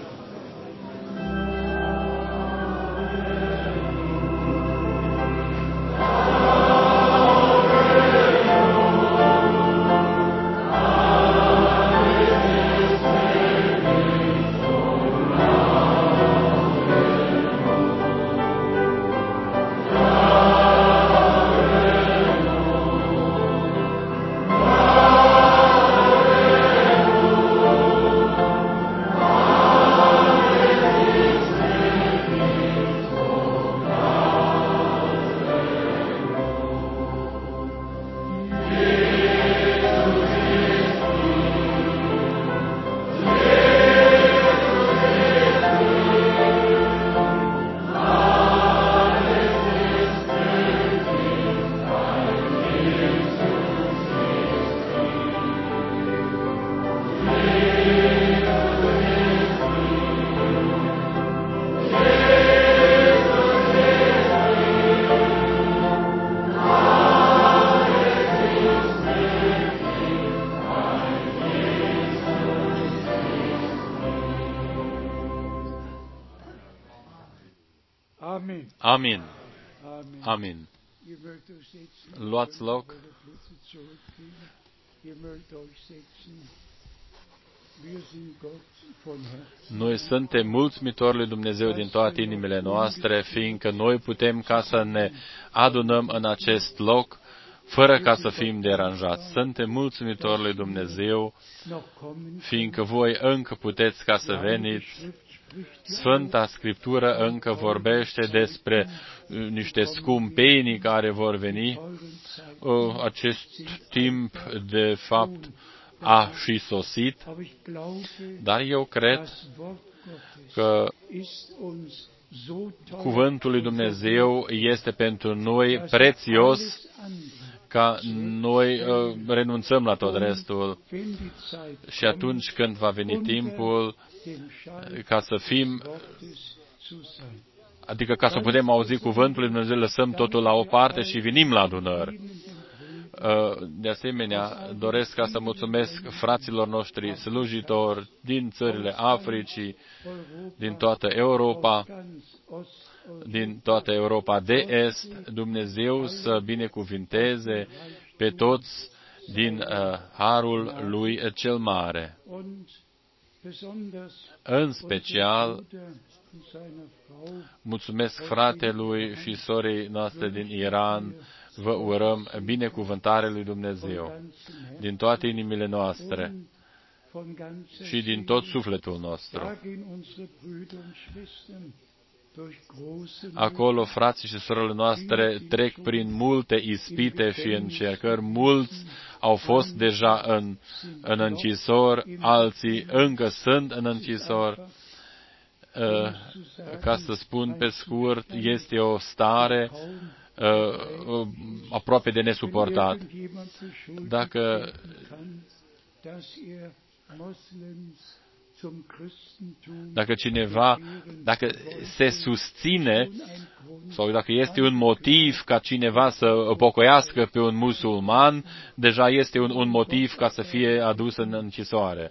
Amin. Amin. Luați loc. Noi suntem mulțumitori lui Dumnezeu din toate inimile noastre, fiindcă noi putem ca să ne adunăm în acest loc, fără ca să fim deranjați. Suntem mulțumitori lui Dumnezeu, fiindcă voi încă puteți ca să veniți Sfânta Scriptură încă vorbește despre niște scumpenii care vor veni. Acest timp, de fapt, a și sosit, dar eu cred că Cuvântul lui Dumnezeu este pentru noi prețios, ca noi uh, renunțăm la tot restul și atunci când va veni timpul ca să fim, adică ca să putem auzi Cuvântul lui Dumnezeu, lăsăm totul la o parte și venim la adunări. De asemenea, doresc ca să mulțumesc fraților noștri slujitori din țările Africii, din toată Europa, din toată Europa de Est, Dumnezeu să binecuvinteze pe toți din uh, harul lui cel mare. În special, mulțumesc fratelui și sorei noastre din Iran. Vă urăm binecuvântarea lui Dumnezeu din toate inimile noastre și din tot sufletul nostru. Acolo, frații și surorile noastre trec prin multe ispite și încercări. Mulți au fost deja în, în închisor, alții încă sunt în închisor. Ca să spun pe scurt, este o stare uh, aproape de nesuportat. Dacă Dacă cineva, dacă se susține sau dacă este un motiv ca cineva să pocăiască pe un musulman, deja este un, un motiv ca să fie adus în închisoare.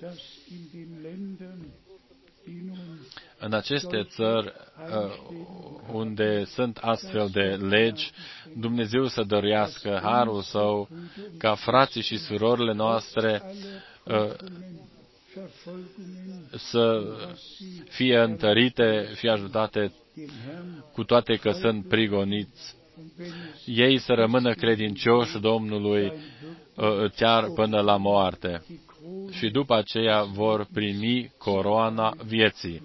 În aceste țări unde sunt astfel de legi, Dumnezeu să dăruiască harul Său ca frații și surorile noastre să fie întărite, fie ajutate, cu toate că sunt prigoniți. Ei să rămână credincioși Domnului chiar până la moarte și după aceea vor primi coroana vieții.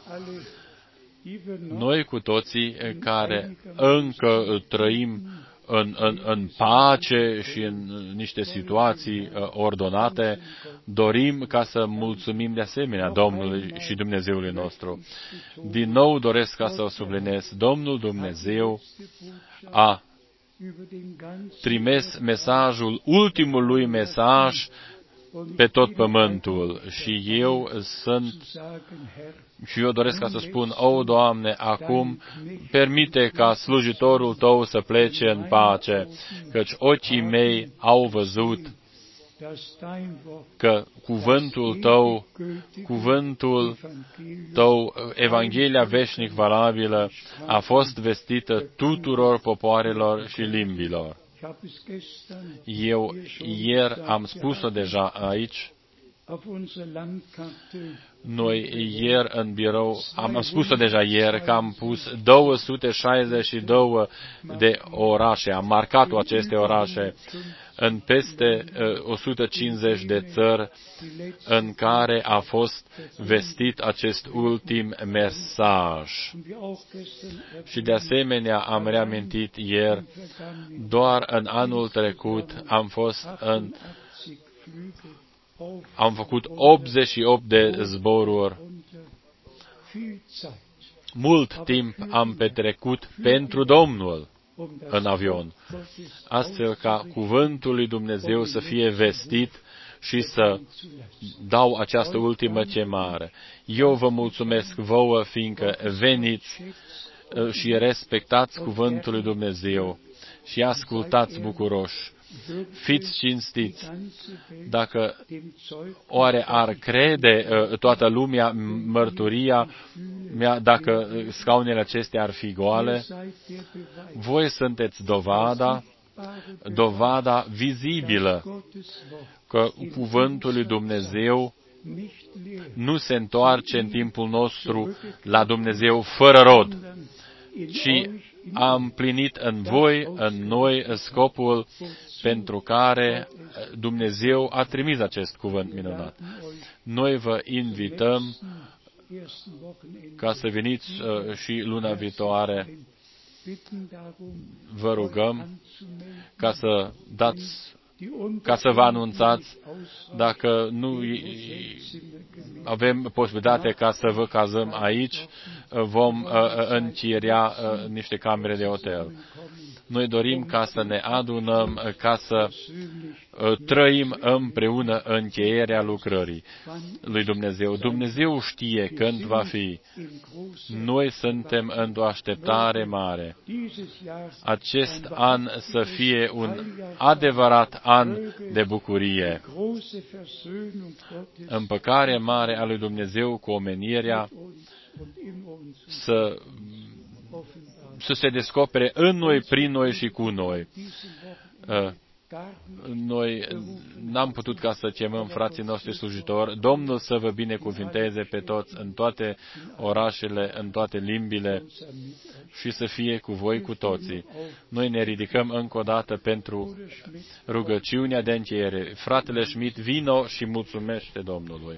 Noi cu toții care încă trăim în, în, în pace și în niște situații ordonate, dorim ca să mulțumim de asemenea Domnului și Dumnezeului nostru. Din nou doresc ca să o subliniez. Domnul Dumnezeu a trimis mesajul, ultimul lui mesaj pe tot pământul și eu sunt și eu doresc ca să spun, o, Doamne, acum permite ca slujitorul Tău să plece în pace, căci ochii mei au văzut că cuvântul Tău, cuvântul Tău, Evanghelia veșnic valabilă, a fost vestită tuturor popoarelor și limbilor. Eu ieri am spus-o deja aici. Noi ieri în birou, am spus-o deja ieri, că am pus două sute șaizeci și doi de orașe, am marcat aceste orașe în peste uh, o sută cincizeci de țări în care a fost vestit acest ultim mesaj. Și de asemenea am reamintit ieri, doar în anul trecut am fost în Am făcut optzeci și opt de zboruri. Mult timp am petrecut pentru Domnul în avion, astfel ca cuvântul lui Dumnezeu să fie vestit și să dau această ultimă chemare. Eu vă mulțumesc vouă, fiindcă veniți și respectați cuvântul lui Dumnezeu și ascultați bucuroși. Fiți cinstiți. Dacă oare ar crede uh, toată lumea mărturia mea, dacă scaunele acestea ar fi goale, voi sunteți dovada, dovada vizibilă că cuvântul lui Dumnezeu nu se întoarce în timpul nostru la Dumnezeu fără rod, ci a împlinit în voi, în noi, scopul pentru care Dumnezeu a trimis acest cuvânt minunat. Noi vă invităm ca să veniți uh, și luna viitoare. Vă rugăm ca să dați, ca să vă anunțați dacă nu avem posibilitatea ca să vă cazăm aici, vom uh, închiria uh, niște camere de hotel. Noi dorim ca să ne adunăm, ca să uh, trăim împreună încheierea lucrării lui Dumnezeu. Dumnezeu știe când va fi. Noi suntem într-o așteptare mare. Acest an să fie un adevărat an de bucurie. Împăcare mare a lui Dumnezeu cu omenirea să să se descopere în noi, prin noi și cu noi. Noi n-am putut ca să chemăm frații noștri slujitori. Domnul să vă binecuvinteze pe toți în toate orașele, în toate limbile și să fie cu voi cu toții. Noi ne ridicăm încă o dată pentru rugăciunea de încheiere. Fratele Schmidt, vino și mulțumește Domnului.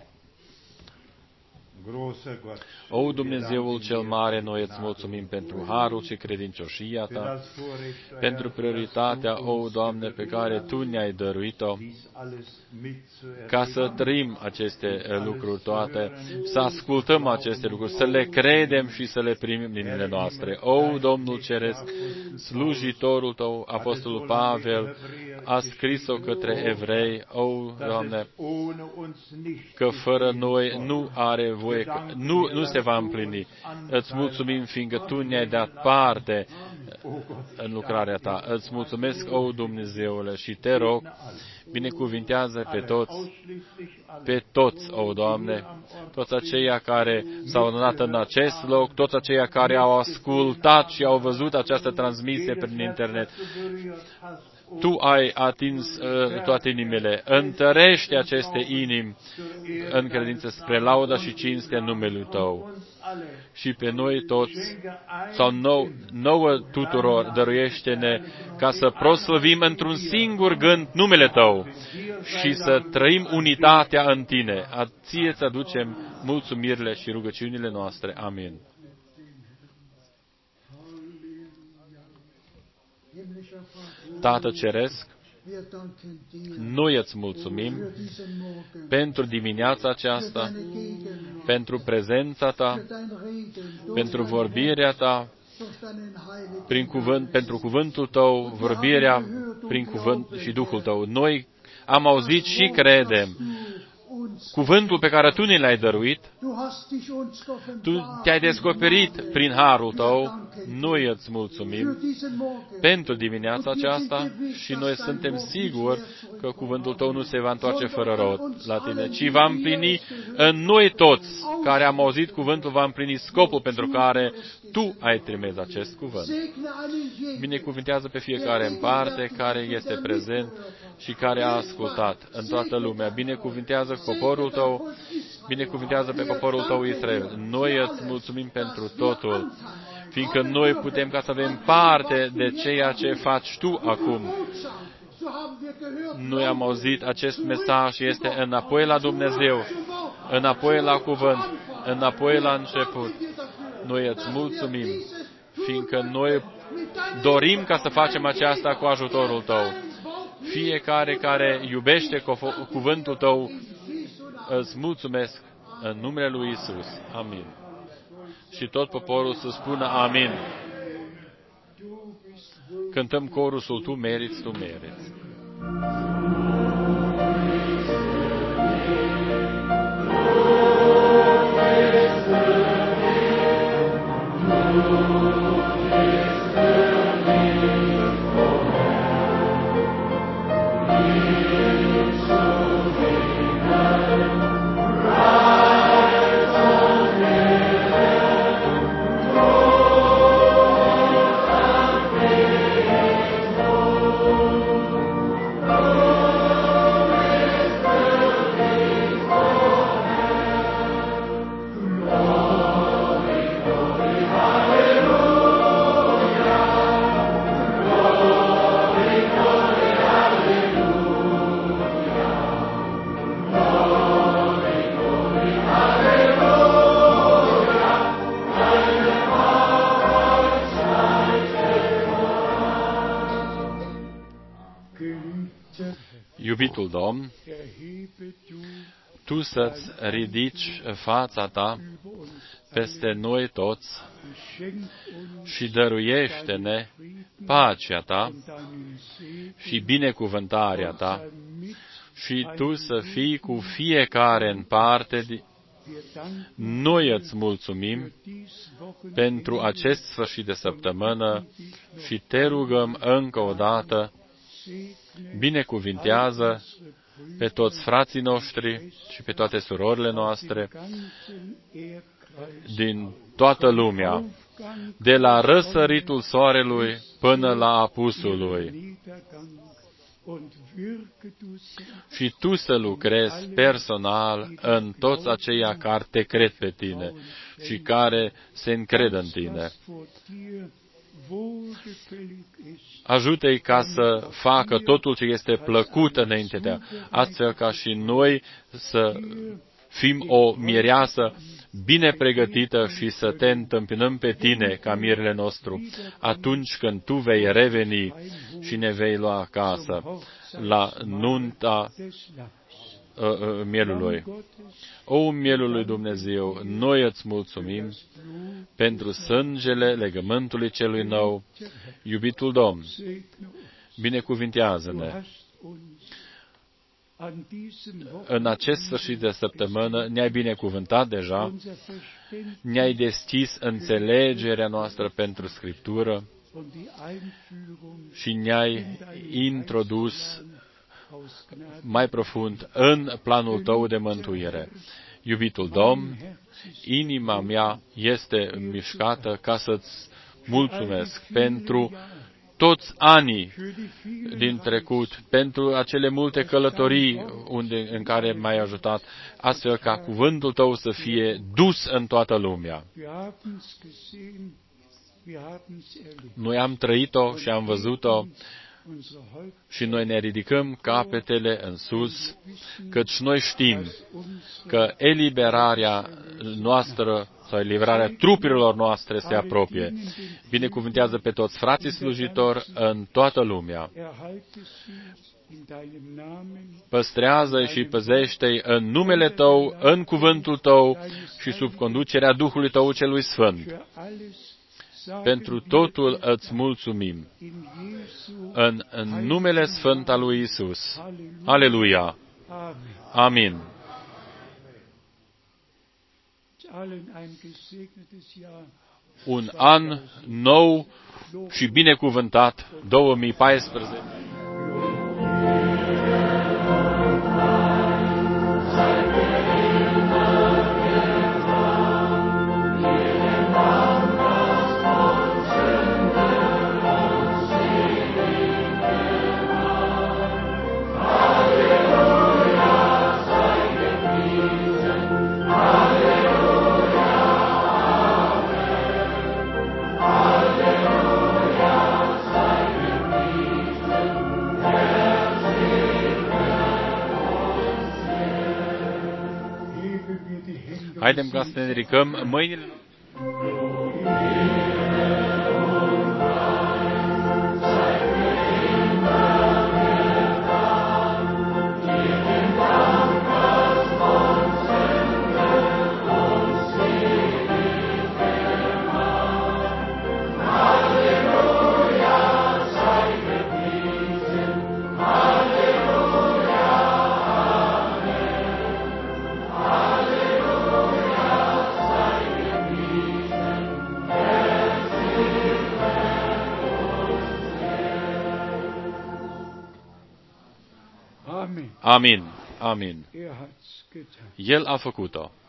O, Dumnezeul cel mare, noi îți mulțumim pentru harul și credincioșia Ta, pentru prioritatea, o, Doamne, pe care Tu ne-ai dăruit-o, ca să trăim aceste lucruri toate, să ascultăm aceste lucruri, să le credem și să le primim din inimile noastre. O, Domnul Ceresc, slujitorul Tău, Apostolul Pavel, a scris-o către evrei, o, Doamne, că fără noi nu are voie, nu, nu se va împlini. Îți mulțumim, fiindcă Tu ne-ai dat parte în lucrarea Ta. Îți mulțumesc, o, Dumnezeule, și Te rog, binecuvintează pe toți, pe toți, o, Doamne, toți aceia care s-au adunat în acest loc, toți aceia care au ascultat și au văzut această transmisie prin internet. Tu ai atins uh, toate inimile. Întărește aceste inimi în credință spre lauda și cinstea numelui Tău. Și pe noi toți, sau nou, nouă tuturor, dăruiește-ne ca să proslăvim într-un singur gând numele Tău și să trăim unitatea în Tine. A Ție îți aducem mulțumirile și rugăciunile noastre. Amin. Tată Ceresc, noi îți mulțumim pentru dimineața aceasta, pentru prezența Ta, pentru vorbirea Ta, prin cuvânt, pentru cuvântul Tău, vorbirea prin cuvânt și Duhul Tău. Noi am auzit și credem cuvântul pe care Tu ne l-ai dăruit. Tu te-ai descoperit prin harul Tău. Noi îți mulțumim pentru dimineața aceasta și noi suntem siguri că cuvântul Tău nu se va întoarce fără rod la Tine, ci va împlini în noi toți care am auzit cuvântul, va împlini scopul pentru care Tu ai trimis acest cuvânt. Binecuvintează pe fiecare în parte care este prezent și care a ascultat în toată lumea. Binecuvintează poporul Tău, binecuvintează pe poporul Tău Israel. Noi îți mulțumim pentru totul, fiindcă noi putem ca să avem parte de ceea ce faci Tu acum. Noi am auzit acest mesaj și este înapoi la Dumnezeu, înapoi la cuvânt, înapoi la început. Noi îți mulțumim, fiindcă noi dorim ca să facem aceasta cu ajutorul Tău. Fiecare care iubește cuvântul Tău, îți mulțumesc în numele lui Isus. Amin. Și tot poporul să spună amin. Cântăm corusul Tu meriți, Tu meriți. Oh Iubitul Domn, Tu să-ți ridici fața Ta peste noi toți și dăruiește-ne pacea Ta și binecuvântarea Ta și Tu să fii cu fiecare în parte. Noi îți mulțumim pentru acest sfârșit de săptămână și Te rugăm încă o dată, binecuvintează pe toți frații noștri și pe toate surorile noastre din toată lumea, de la răsăritul soarelui până la apusul lui. Și Tu să lucrezi personal în toți aceia care Te cred pe Tine și care se încred în Tine. Ajută-i ca să facă totul ce este plăcut înainte de astfel ca și noi să fim o mireasă bine pregătită și să Te întâmpinăm pe Tine ca mirele nostru atunci când Tu vei reveni și ne vei lua acasă la nunta uh, uh, mielului. O, mielul lui Dumnezeu, noi îți mulțumim pentru sângele legământului celui nou. Iubitul Domn, binecuvintează-ne. În acest sfârșit de săptămână ne-ai binecuvântat deja, ne-ai deschis înțelegerea noastră pentru Scriptură și ne-ai introdus mai profund în planul Tău de mântuire. Iubitul Domn, inima mea este mișcată ca să-ți mulțumesc pentru toți anii din trecut, pentru acele multe călătorii unde, în care m-ai ajutat, astfel ca cuvântul Tău să fie dus în toată lumea. Noi am trăit-o și am văzut-o și noi ne ridicăm capetele în sus, căci noi știm că eliberarea noastră sau eliberarea trupurilor noastre se apropie. Binecuvântează pe toți frații slujitori în toată lumea. Păstrează și păzește-i în numele Tău, în cuvântul Tău și sub conducerea Duhului Tău celui Sfânt. Pentru totul îți mulțumim. În, în numele Sfânt al lui Isus. Aleluia! Amin! Un an nou și binecuvântat, două mii paisprezece. Haidem ca să ne ridicăm mâinile. Amin. Amin. El a făcut-o.